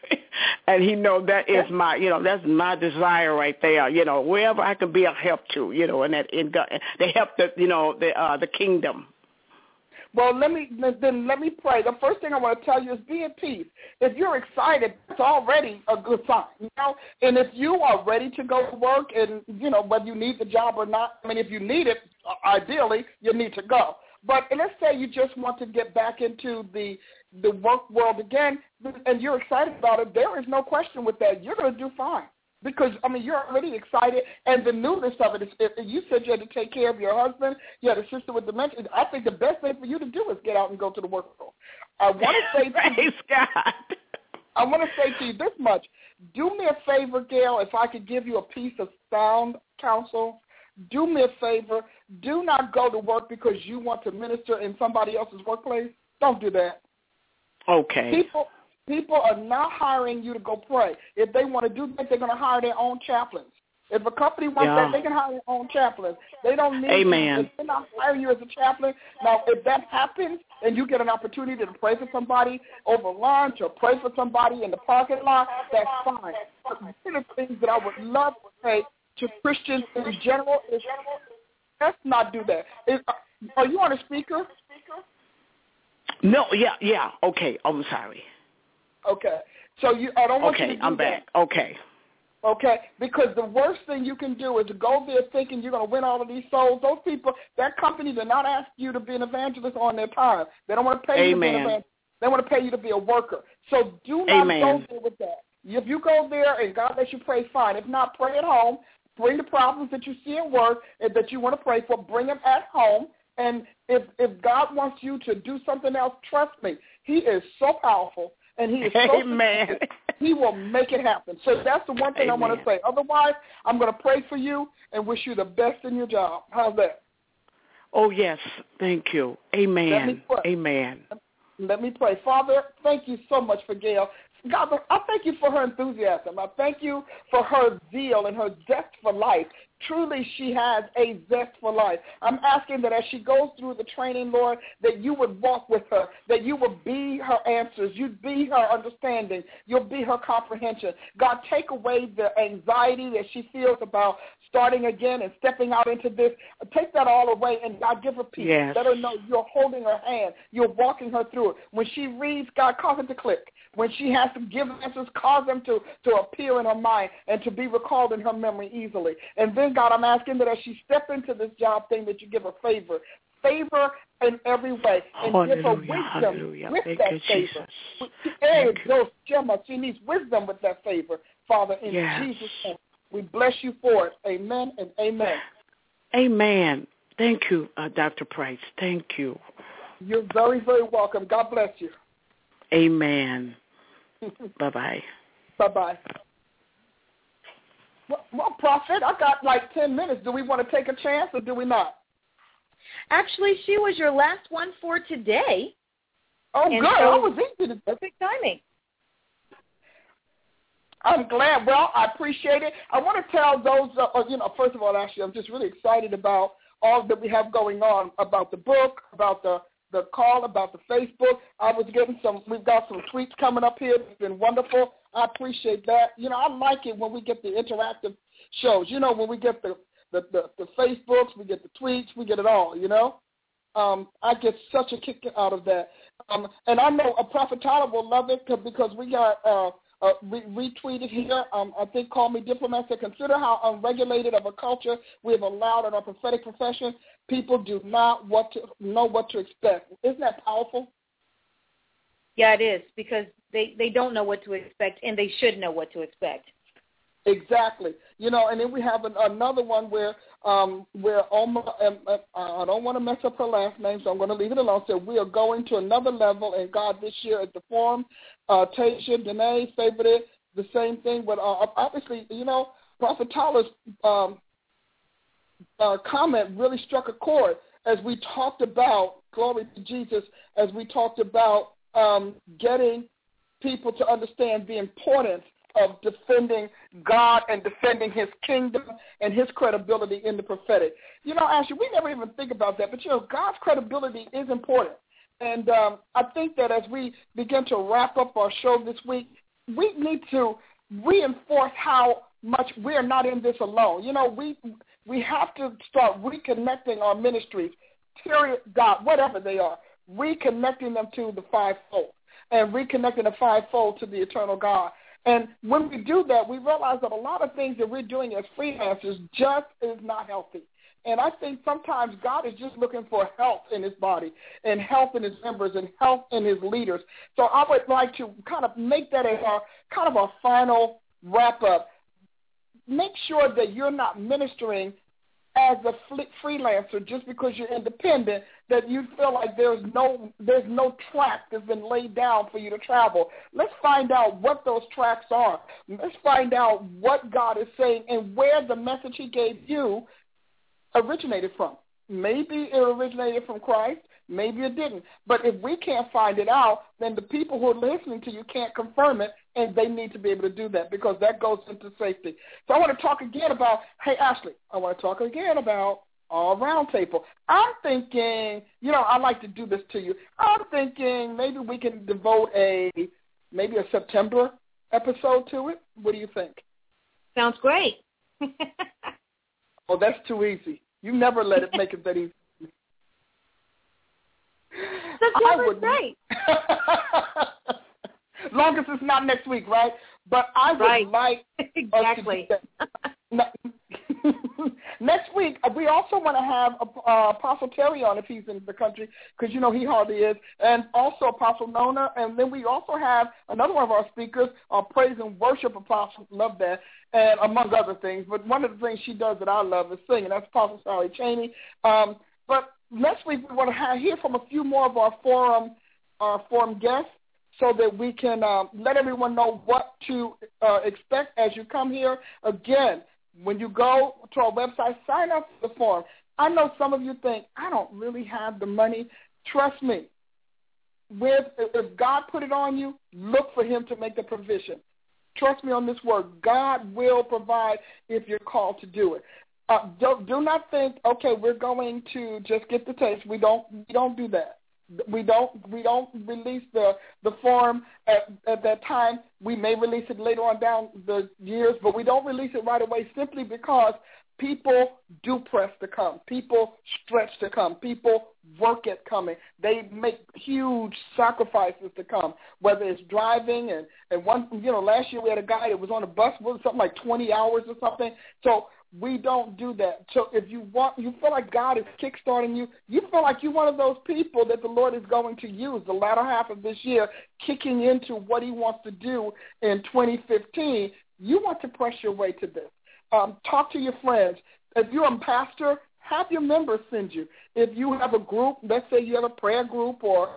and he know that is my, you know, that's my desire right there. You know, wherever I can be a help to, you know, and that in God, they help the, you know, the uh, the kingdom. Well, let me then let me pray. The first thing I want to tell you is be at peace. If you're excited, it's already a good sign, you know. And if you are ready to go to work, and you know whether you need the job or not, I mean, if you need it, ideally you need to go. But let's say you just want to get back into the the work world again, and you're excited about it. There is no question with that. You're going to do fine. Because, I mean, you're already excited, and the newness of it is, if you said you had to take care of your husband, you had a sister with dementia, I think the best thing for you to do is get out and go to the workforce. I want to say to you, God. I want to say to you this much. Do me a favor, Gail, if I could give you a piece of sound counsel. Do me a favor. Do not go to work because you want to minister in somebody else's workplace. Don't do that. Okay. People... People are not hiring you to go pray. If they want to do that, they're going to hire their own chaplains. If a company wants yeah. that, they can hire their own chaplains. They don't need Amen. you. If they're not hiring you as a chaplain. Now, if that happens and you get an opportunity to pray for somebody over lunch or pray for somebody in the parking lot, that's fine. But one of the things that I would love to say to Christians in general is let's not do that. Is, are you on a speaker? No, yeah, yeah. Okay, I'm sorry. Okay, so you, I don't want okay, you to do I'm back. that. Okay. Okay, because the worst thing you can do is to go there thinking you're going to win all of these souls. Those people, that company did not ask you to be an evangelist on their time. They don't want to pay you Amen. to be an evangelist. They want to pay you to be a worker. So do not Amen. go there with that. If you go there and God lets you pray, fine. If not, pray at home. Bring the problems that you see at work and that you want to pray for, bring them at home. And if if God wants you to do something else, trust me, he is so powerful. And he is so Amen. He will make it happen. So that's the one thing Amen. I want to say. Otherwise, I'm going to pray for you and wish you the best in your job. How's that? Oh, yes. Thank you. Amen. Let me pray. Amen. Let me pray. Father, thank you so much for Gail. God, I thank you for her enthusiasm. I thank you for her zeal and her zest for life. truly she has a zest for life. I'm asking that as she goes through the training, Lord, that you would walk with her, that you would be her answers, you'd be her understanding, you'll be her comprehension. God, take away the anxiety that she feels about starting again and stepping out into this. Take that all away, and God, give her peace. Yes. Let her know you're holding her hand. You're walking her through it. When she reads, God, cause it to click. When she has to give answers, cause them to, to appear in her mind and to be recalled in her memory easily. And then, God, I'm asking that as she steps into this job thing, that you give her favor. Favor in every way. And hallelujah, give her wisdom hallelujah. with Thank that you, favor. Jesus. Hey, those Gemma, she needs wisdom with that favor. Father, in yes. Jesus' name, we bless you for it. Amen and amen. Amen. Thank you, uh, Doctor Price. Thank you. You're very, very welcome. God bless you. Amen. Bye-bye. Bye-bye. Well, well, Prophet, I got like ten minutes. Do we want to take a chance or do we not? Actually, she was your last one for today. Oh, and good. So I was easy to perfect timing. I'm glad. Well, I appreciate it. I want to tell those, uh, you know, first of all, actually, I'm just really excited about all that we have going on, about the book, about the, the call, about the Facebook. I was getting some, we've got some tweets coming up here. It's been wonderful. I appreciate that. You know, I like it when we get the interactive shows. You know, when we get the, the, the, the Facebooks, we get the tweets, we get it all, you know. Um, I get such a kick out of that. Um, and I know a Prophet Tyler will love it because we got uh, uh, re- retweeted here. Um, I think Call Me Diplomat said, consider how unregulated of a culture we have allowed in our prophetic profession. People do not what to, know what to expect. Isn't that powerful? Yeah, it is, because they, they don't know what to expect, and they should know what to expect. Exactly. You know, and then we have an, another one where um, where Oma, um, uh, I don't want to mess up her last name, so I'm going to leave it alone. Said we are going to another level in God this year at the forum. Uh, Tasha, Danae, favored it, the same thing. But uh, obviously, you know, Prophet Tyler's um, uh, comment really struck a chord as we talked about, glory to Jesus, as we talked about um, getting people to understand the importance of defending God and defending his kingdom and his credibility in the prophetic. You know, Ashley, we never even think about that, but, you know, God's credibility is important. And um, I think that as we begin to wrap up our show this week, we need to reinforce how much we're not in this alone. You know, we we have to start reconnecting our ministries, period, God, whatever they are, reconnecting them to the fivefold and reconnecting the fivefold to the eternal God. And when we do that, we realize that a lot of things that we're doing as freelancers just is not healthy. And I think sometimes God is just looking for health in his body and health in his members and health in his leaders. So I would like to kind of make that as our kind of our final wrap-up. Make sure that you're not ministering as a freelancer just because you're independent, that you feel like there's no there's no track that's been laid down for you to travel. Let's find out what those tracks are. Let's find out what God is saying and where the message he gave you originated from. Maybe it originated from Christ. Maybe it didn't. But if we can't find it out, then the people who are listening to you can't confirm it, and they need to be able to do that because that goes into safety. So I want to talk again about, hey, Ashley, I want to talk again about our roundtable. I'm thinking, you know, I like to do this to you. I'm thinking maybe we can devote a, maybe a September episode to it. What do you think? Sounds great. Oh, that's too easy. You never let it make it that easy. September's great. Long as it's not next week, right? But I would right. like exactly. us to do that. Next week, we also want to have uh, Apostle Terry on if he's in the country, because, you know, he hardly is, and also Apostle Nona. And then we also have another one of our speakers, our praise and worship apostle, love that, and among other things. But one of the things she does that I love is singing. That's Apostle Sally Cheney. Um, but next week, we want to have, hear from a few more of our forum, our forum guests, so that we can um, let everyone know what to uh, expect as you come here. Again, when you go to our website, sign up for the forum. I know some of you think, I don't really have the money. Trust me. With, if God put it on you, look for him to make the provision. Trust me on this word. God will provide if you're called to do it. Uh, don't, do not think, okay, we're going to just get the taste. We don't we don't do that. We don't we don't release the, the form at, at that time. We may release it later on down the years, but we don't release it right away simply because people do press to come. People stretch to come. People work at coming. They make huge sacrifices to come, whether it's driving. And, and one, you know, last year we had a guy that was on a bus for something like twenty hours or something. So we don't do that. So if you want, you feel like God is kickstarting you, you feel like you're one of those people that the Lord is going to use the latter half of this year, kicking into what he wants to do in twenty fifteen, you want to press your way to this. Um, talk to your friends. If you're a pastor, have your members send you. If you have a group, let's say you have a prayer group or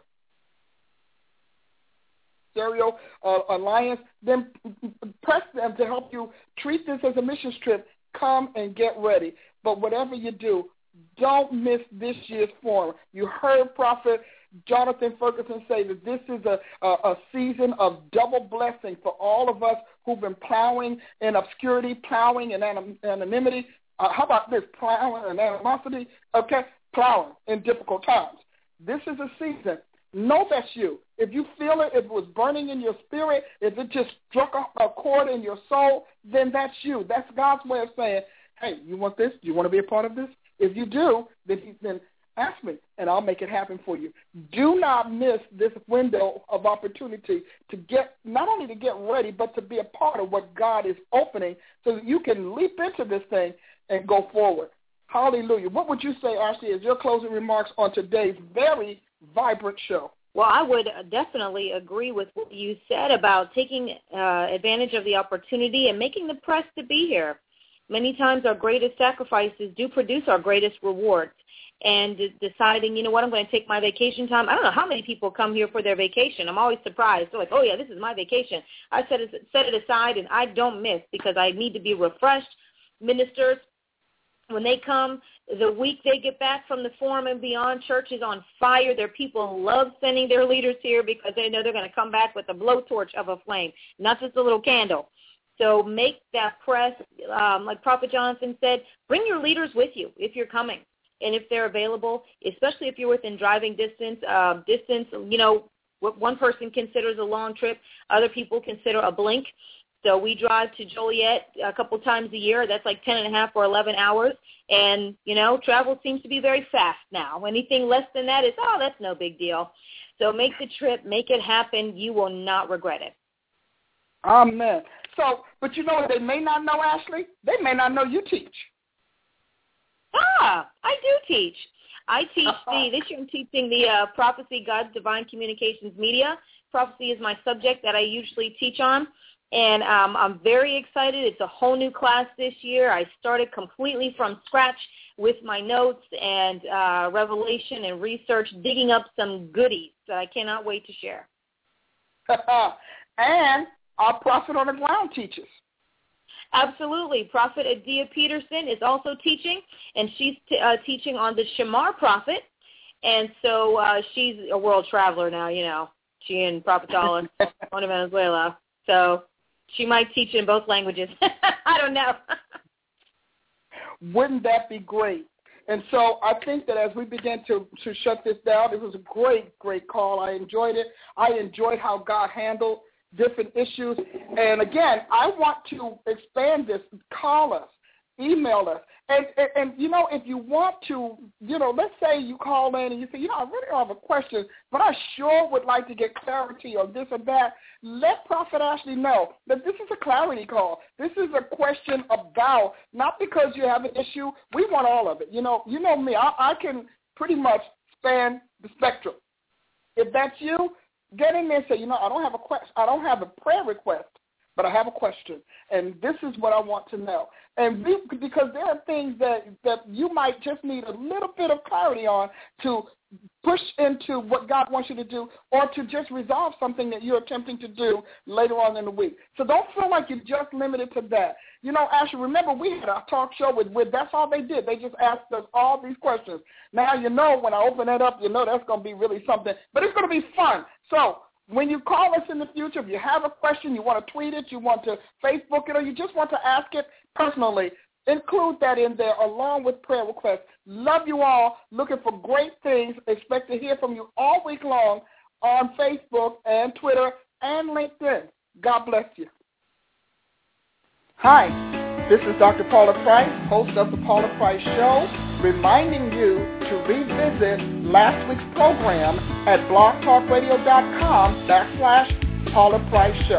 Stereo uh, Alliance, then press them to help you treat this as a missions trip. Come and get ready. But whatever you do, don't miss this year's forum. You heard Prophet Jonathan Ferguson say that this is a, a, a season of double blessing for all of us who've been plowing in obscurity, plowing in anim- anonymity. Uh, how about this, plowing in animosity? Okay, plowing in difficult times. This is a season. Know that's you. If you feel it, if it was burning in your spirit, if it just struck a, a chord in your soul, then that's you. That's God's way of saying, hey, you want this? Do you want to be a part of this? If you do, then, he, then ask me, and I'll make it happen for you. Do not miss this window of opportunity to get, not only to get ready, but to be a part of what God is opening so that you can leap into this thing and go forward. Hallelujah. What would you say, Ashley, as your closing remarks on today's very vibrant show? Well, I would definitely agree with what you said about taking uh, advantage of the opportunity and making the press to be here. Many times our greatest sacrifices do produce our greatest rewards. And deciding, you know what, I'm going to take my vacation time. I don't know how many people come here for their vacation. I'm always surprised. They're like, oh, yeah, this is my vacation. I set it, set it aside, and I don't miss because I need to be refreshed. Ministers, when they come, the week they get back from the Forum and Beyond, church is on fire. Their people love sending their leaders here because they know they're going to come back with a blowtorch of a flame, not just a little candle. So make that press, um, like Prophet Jonathan said, bring your leaders with you if you're coming. And if they're available, especially if you're within driving distance, uh, distance, you know, what one person considers a long trip, other people consider a blink. So we drive to Joliet a couple times a year. That's like ten and a half or eleven hours. And, you know, travel seems to be very fast now. Anything less than that is, oh, that's no big deal. So make the trip, make it happen. You will not regret it. Amen. So, but you know what they may not know, Ashley? They may not know you teach. Ah, I do teach. I teach the, this year I'm teaching the uh, Prophecy, God's Divine Communications Media. Prophecy is my subject that I usually teach on. And um, I'm very excited. It's a whole new class this year. I started completely from scratch with my notes and uh, revelation and research, digging up some goodies that I cannot wait to share. And our Prophet on the Ground teaches. Absolutely. Prophet Adia Peterson is also teaching, and she's t- uh, teaching on the Shamar Prophet. And so uh, she's a world traveler now, you know. She and Prophet Dalla on to Venezuela. So she might teach in both languages. I don't know. Wouldn't that be great? And so I think that as we begin to, to shut this down, it was a great, great call. I enjoyed it. I enjoyed how God handled different issues. And, again, I want to expand this. Call us. Email us. And, and, and, you know, if you want to, you know, let's say you call in and you say, you know, I really don't have a question, but I sure would like to get clarity on this or that. Let Prophet Ashley know that this is a clarity call. This is a question about, not because you have an issue. We want all of it. You know, you know me. I, I can pretty much span the spectrum. If that's you, get in there and say, you know, I don't have a question. I don't have a prayer request, but I have a question, and this is what I want to know. And we, because there are things that, that you might just need a little bit of clarity on to push into what God wants you to do, or to just resolve something that you're attempting to do later on in the week. So don't feel like you're just limited to that. You know, Ashley, remember we had a talk show with, with that's all they did. They just asked us all these questions. Now you know when I open that up, you know that's going to be really something. But it's going to be fun. So when you call us in the future, if you have a question, you want to tweet it, you want to Facebook it, or you just want to ask it personally, include that in there along with prayer requests. Love you all. Looking for great things. Expect to hear from you all week long on Facebook and Twitter and LinkedIn. God bless you. Hi, this is Doctor Paula Price, host of the Paula Price Show, reminding you to revisit last week's program at blogtalkradio.com backslash Paula Price Show.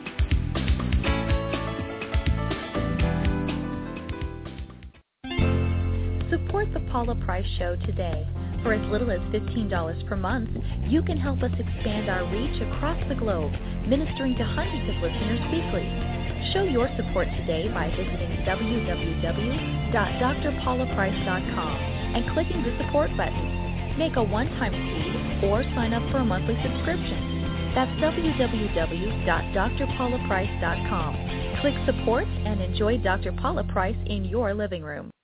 Support the Paula Price Show today. For as little as fifteen dollars per month, you can help us expand our reach across the globe, ministering to hundreds of listeners weekly. Show your support today by visiting w w w dot d r paula price dot com and clicking the support button. Make a one-time fee or sign up for a monthly subscription. That's w w w dot d r paula price dot com. Click support and enjoy Doctor Paula Price in your living room.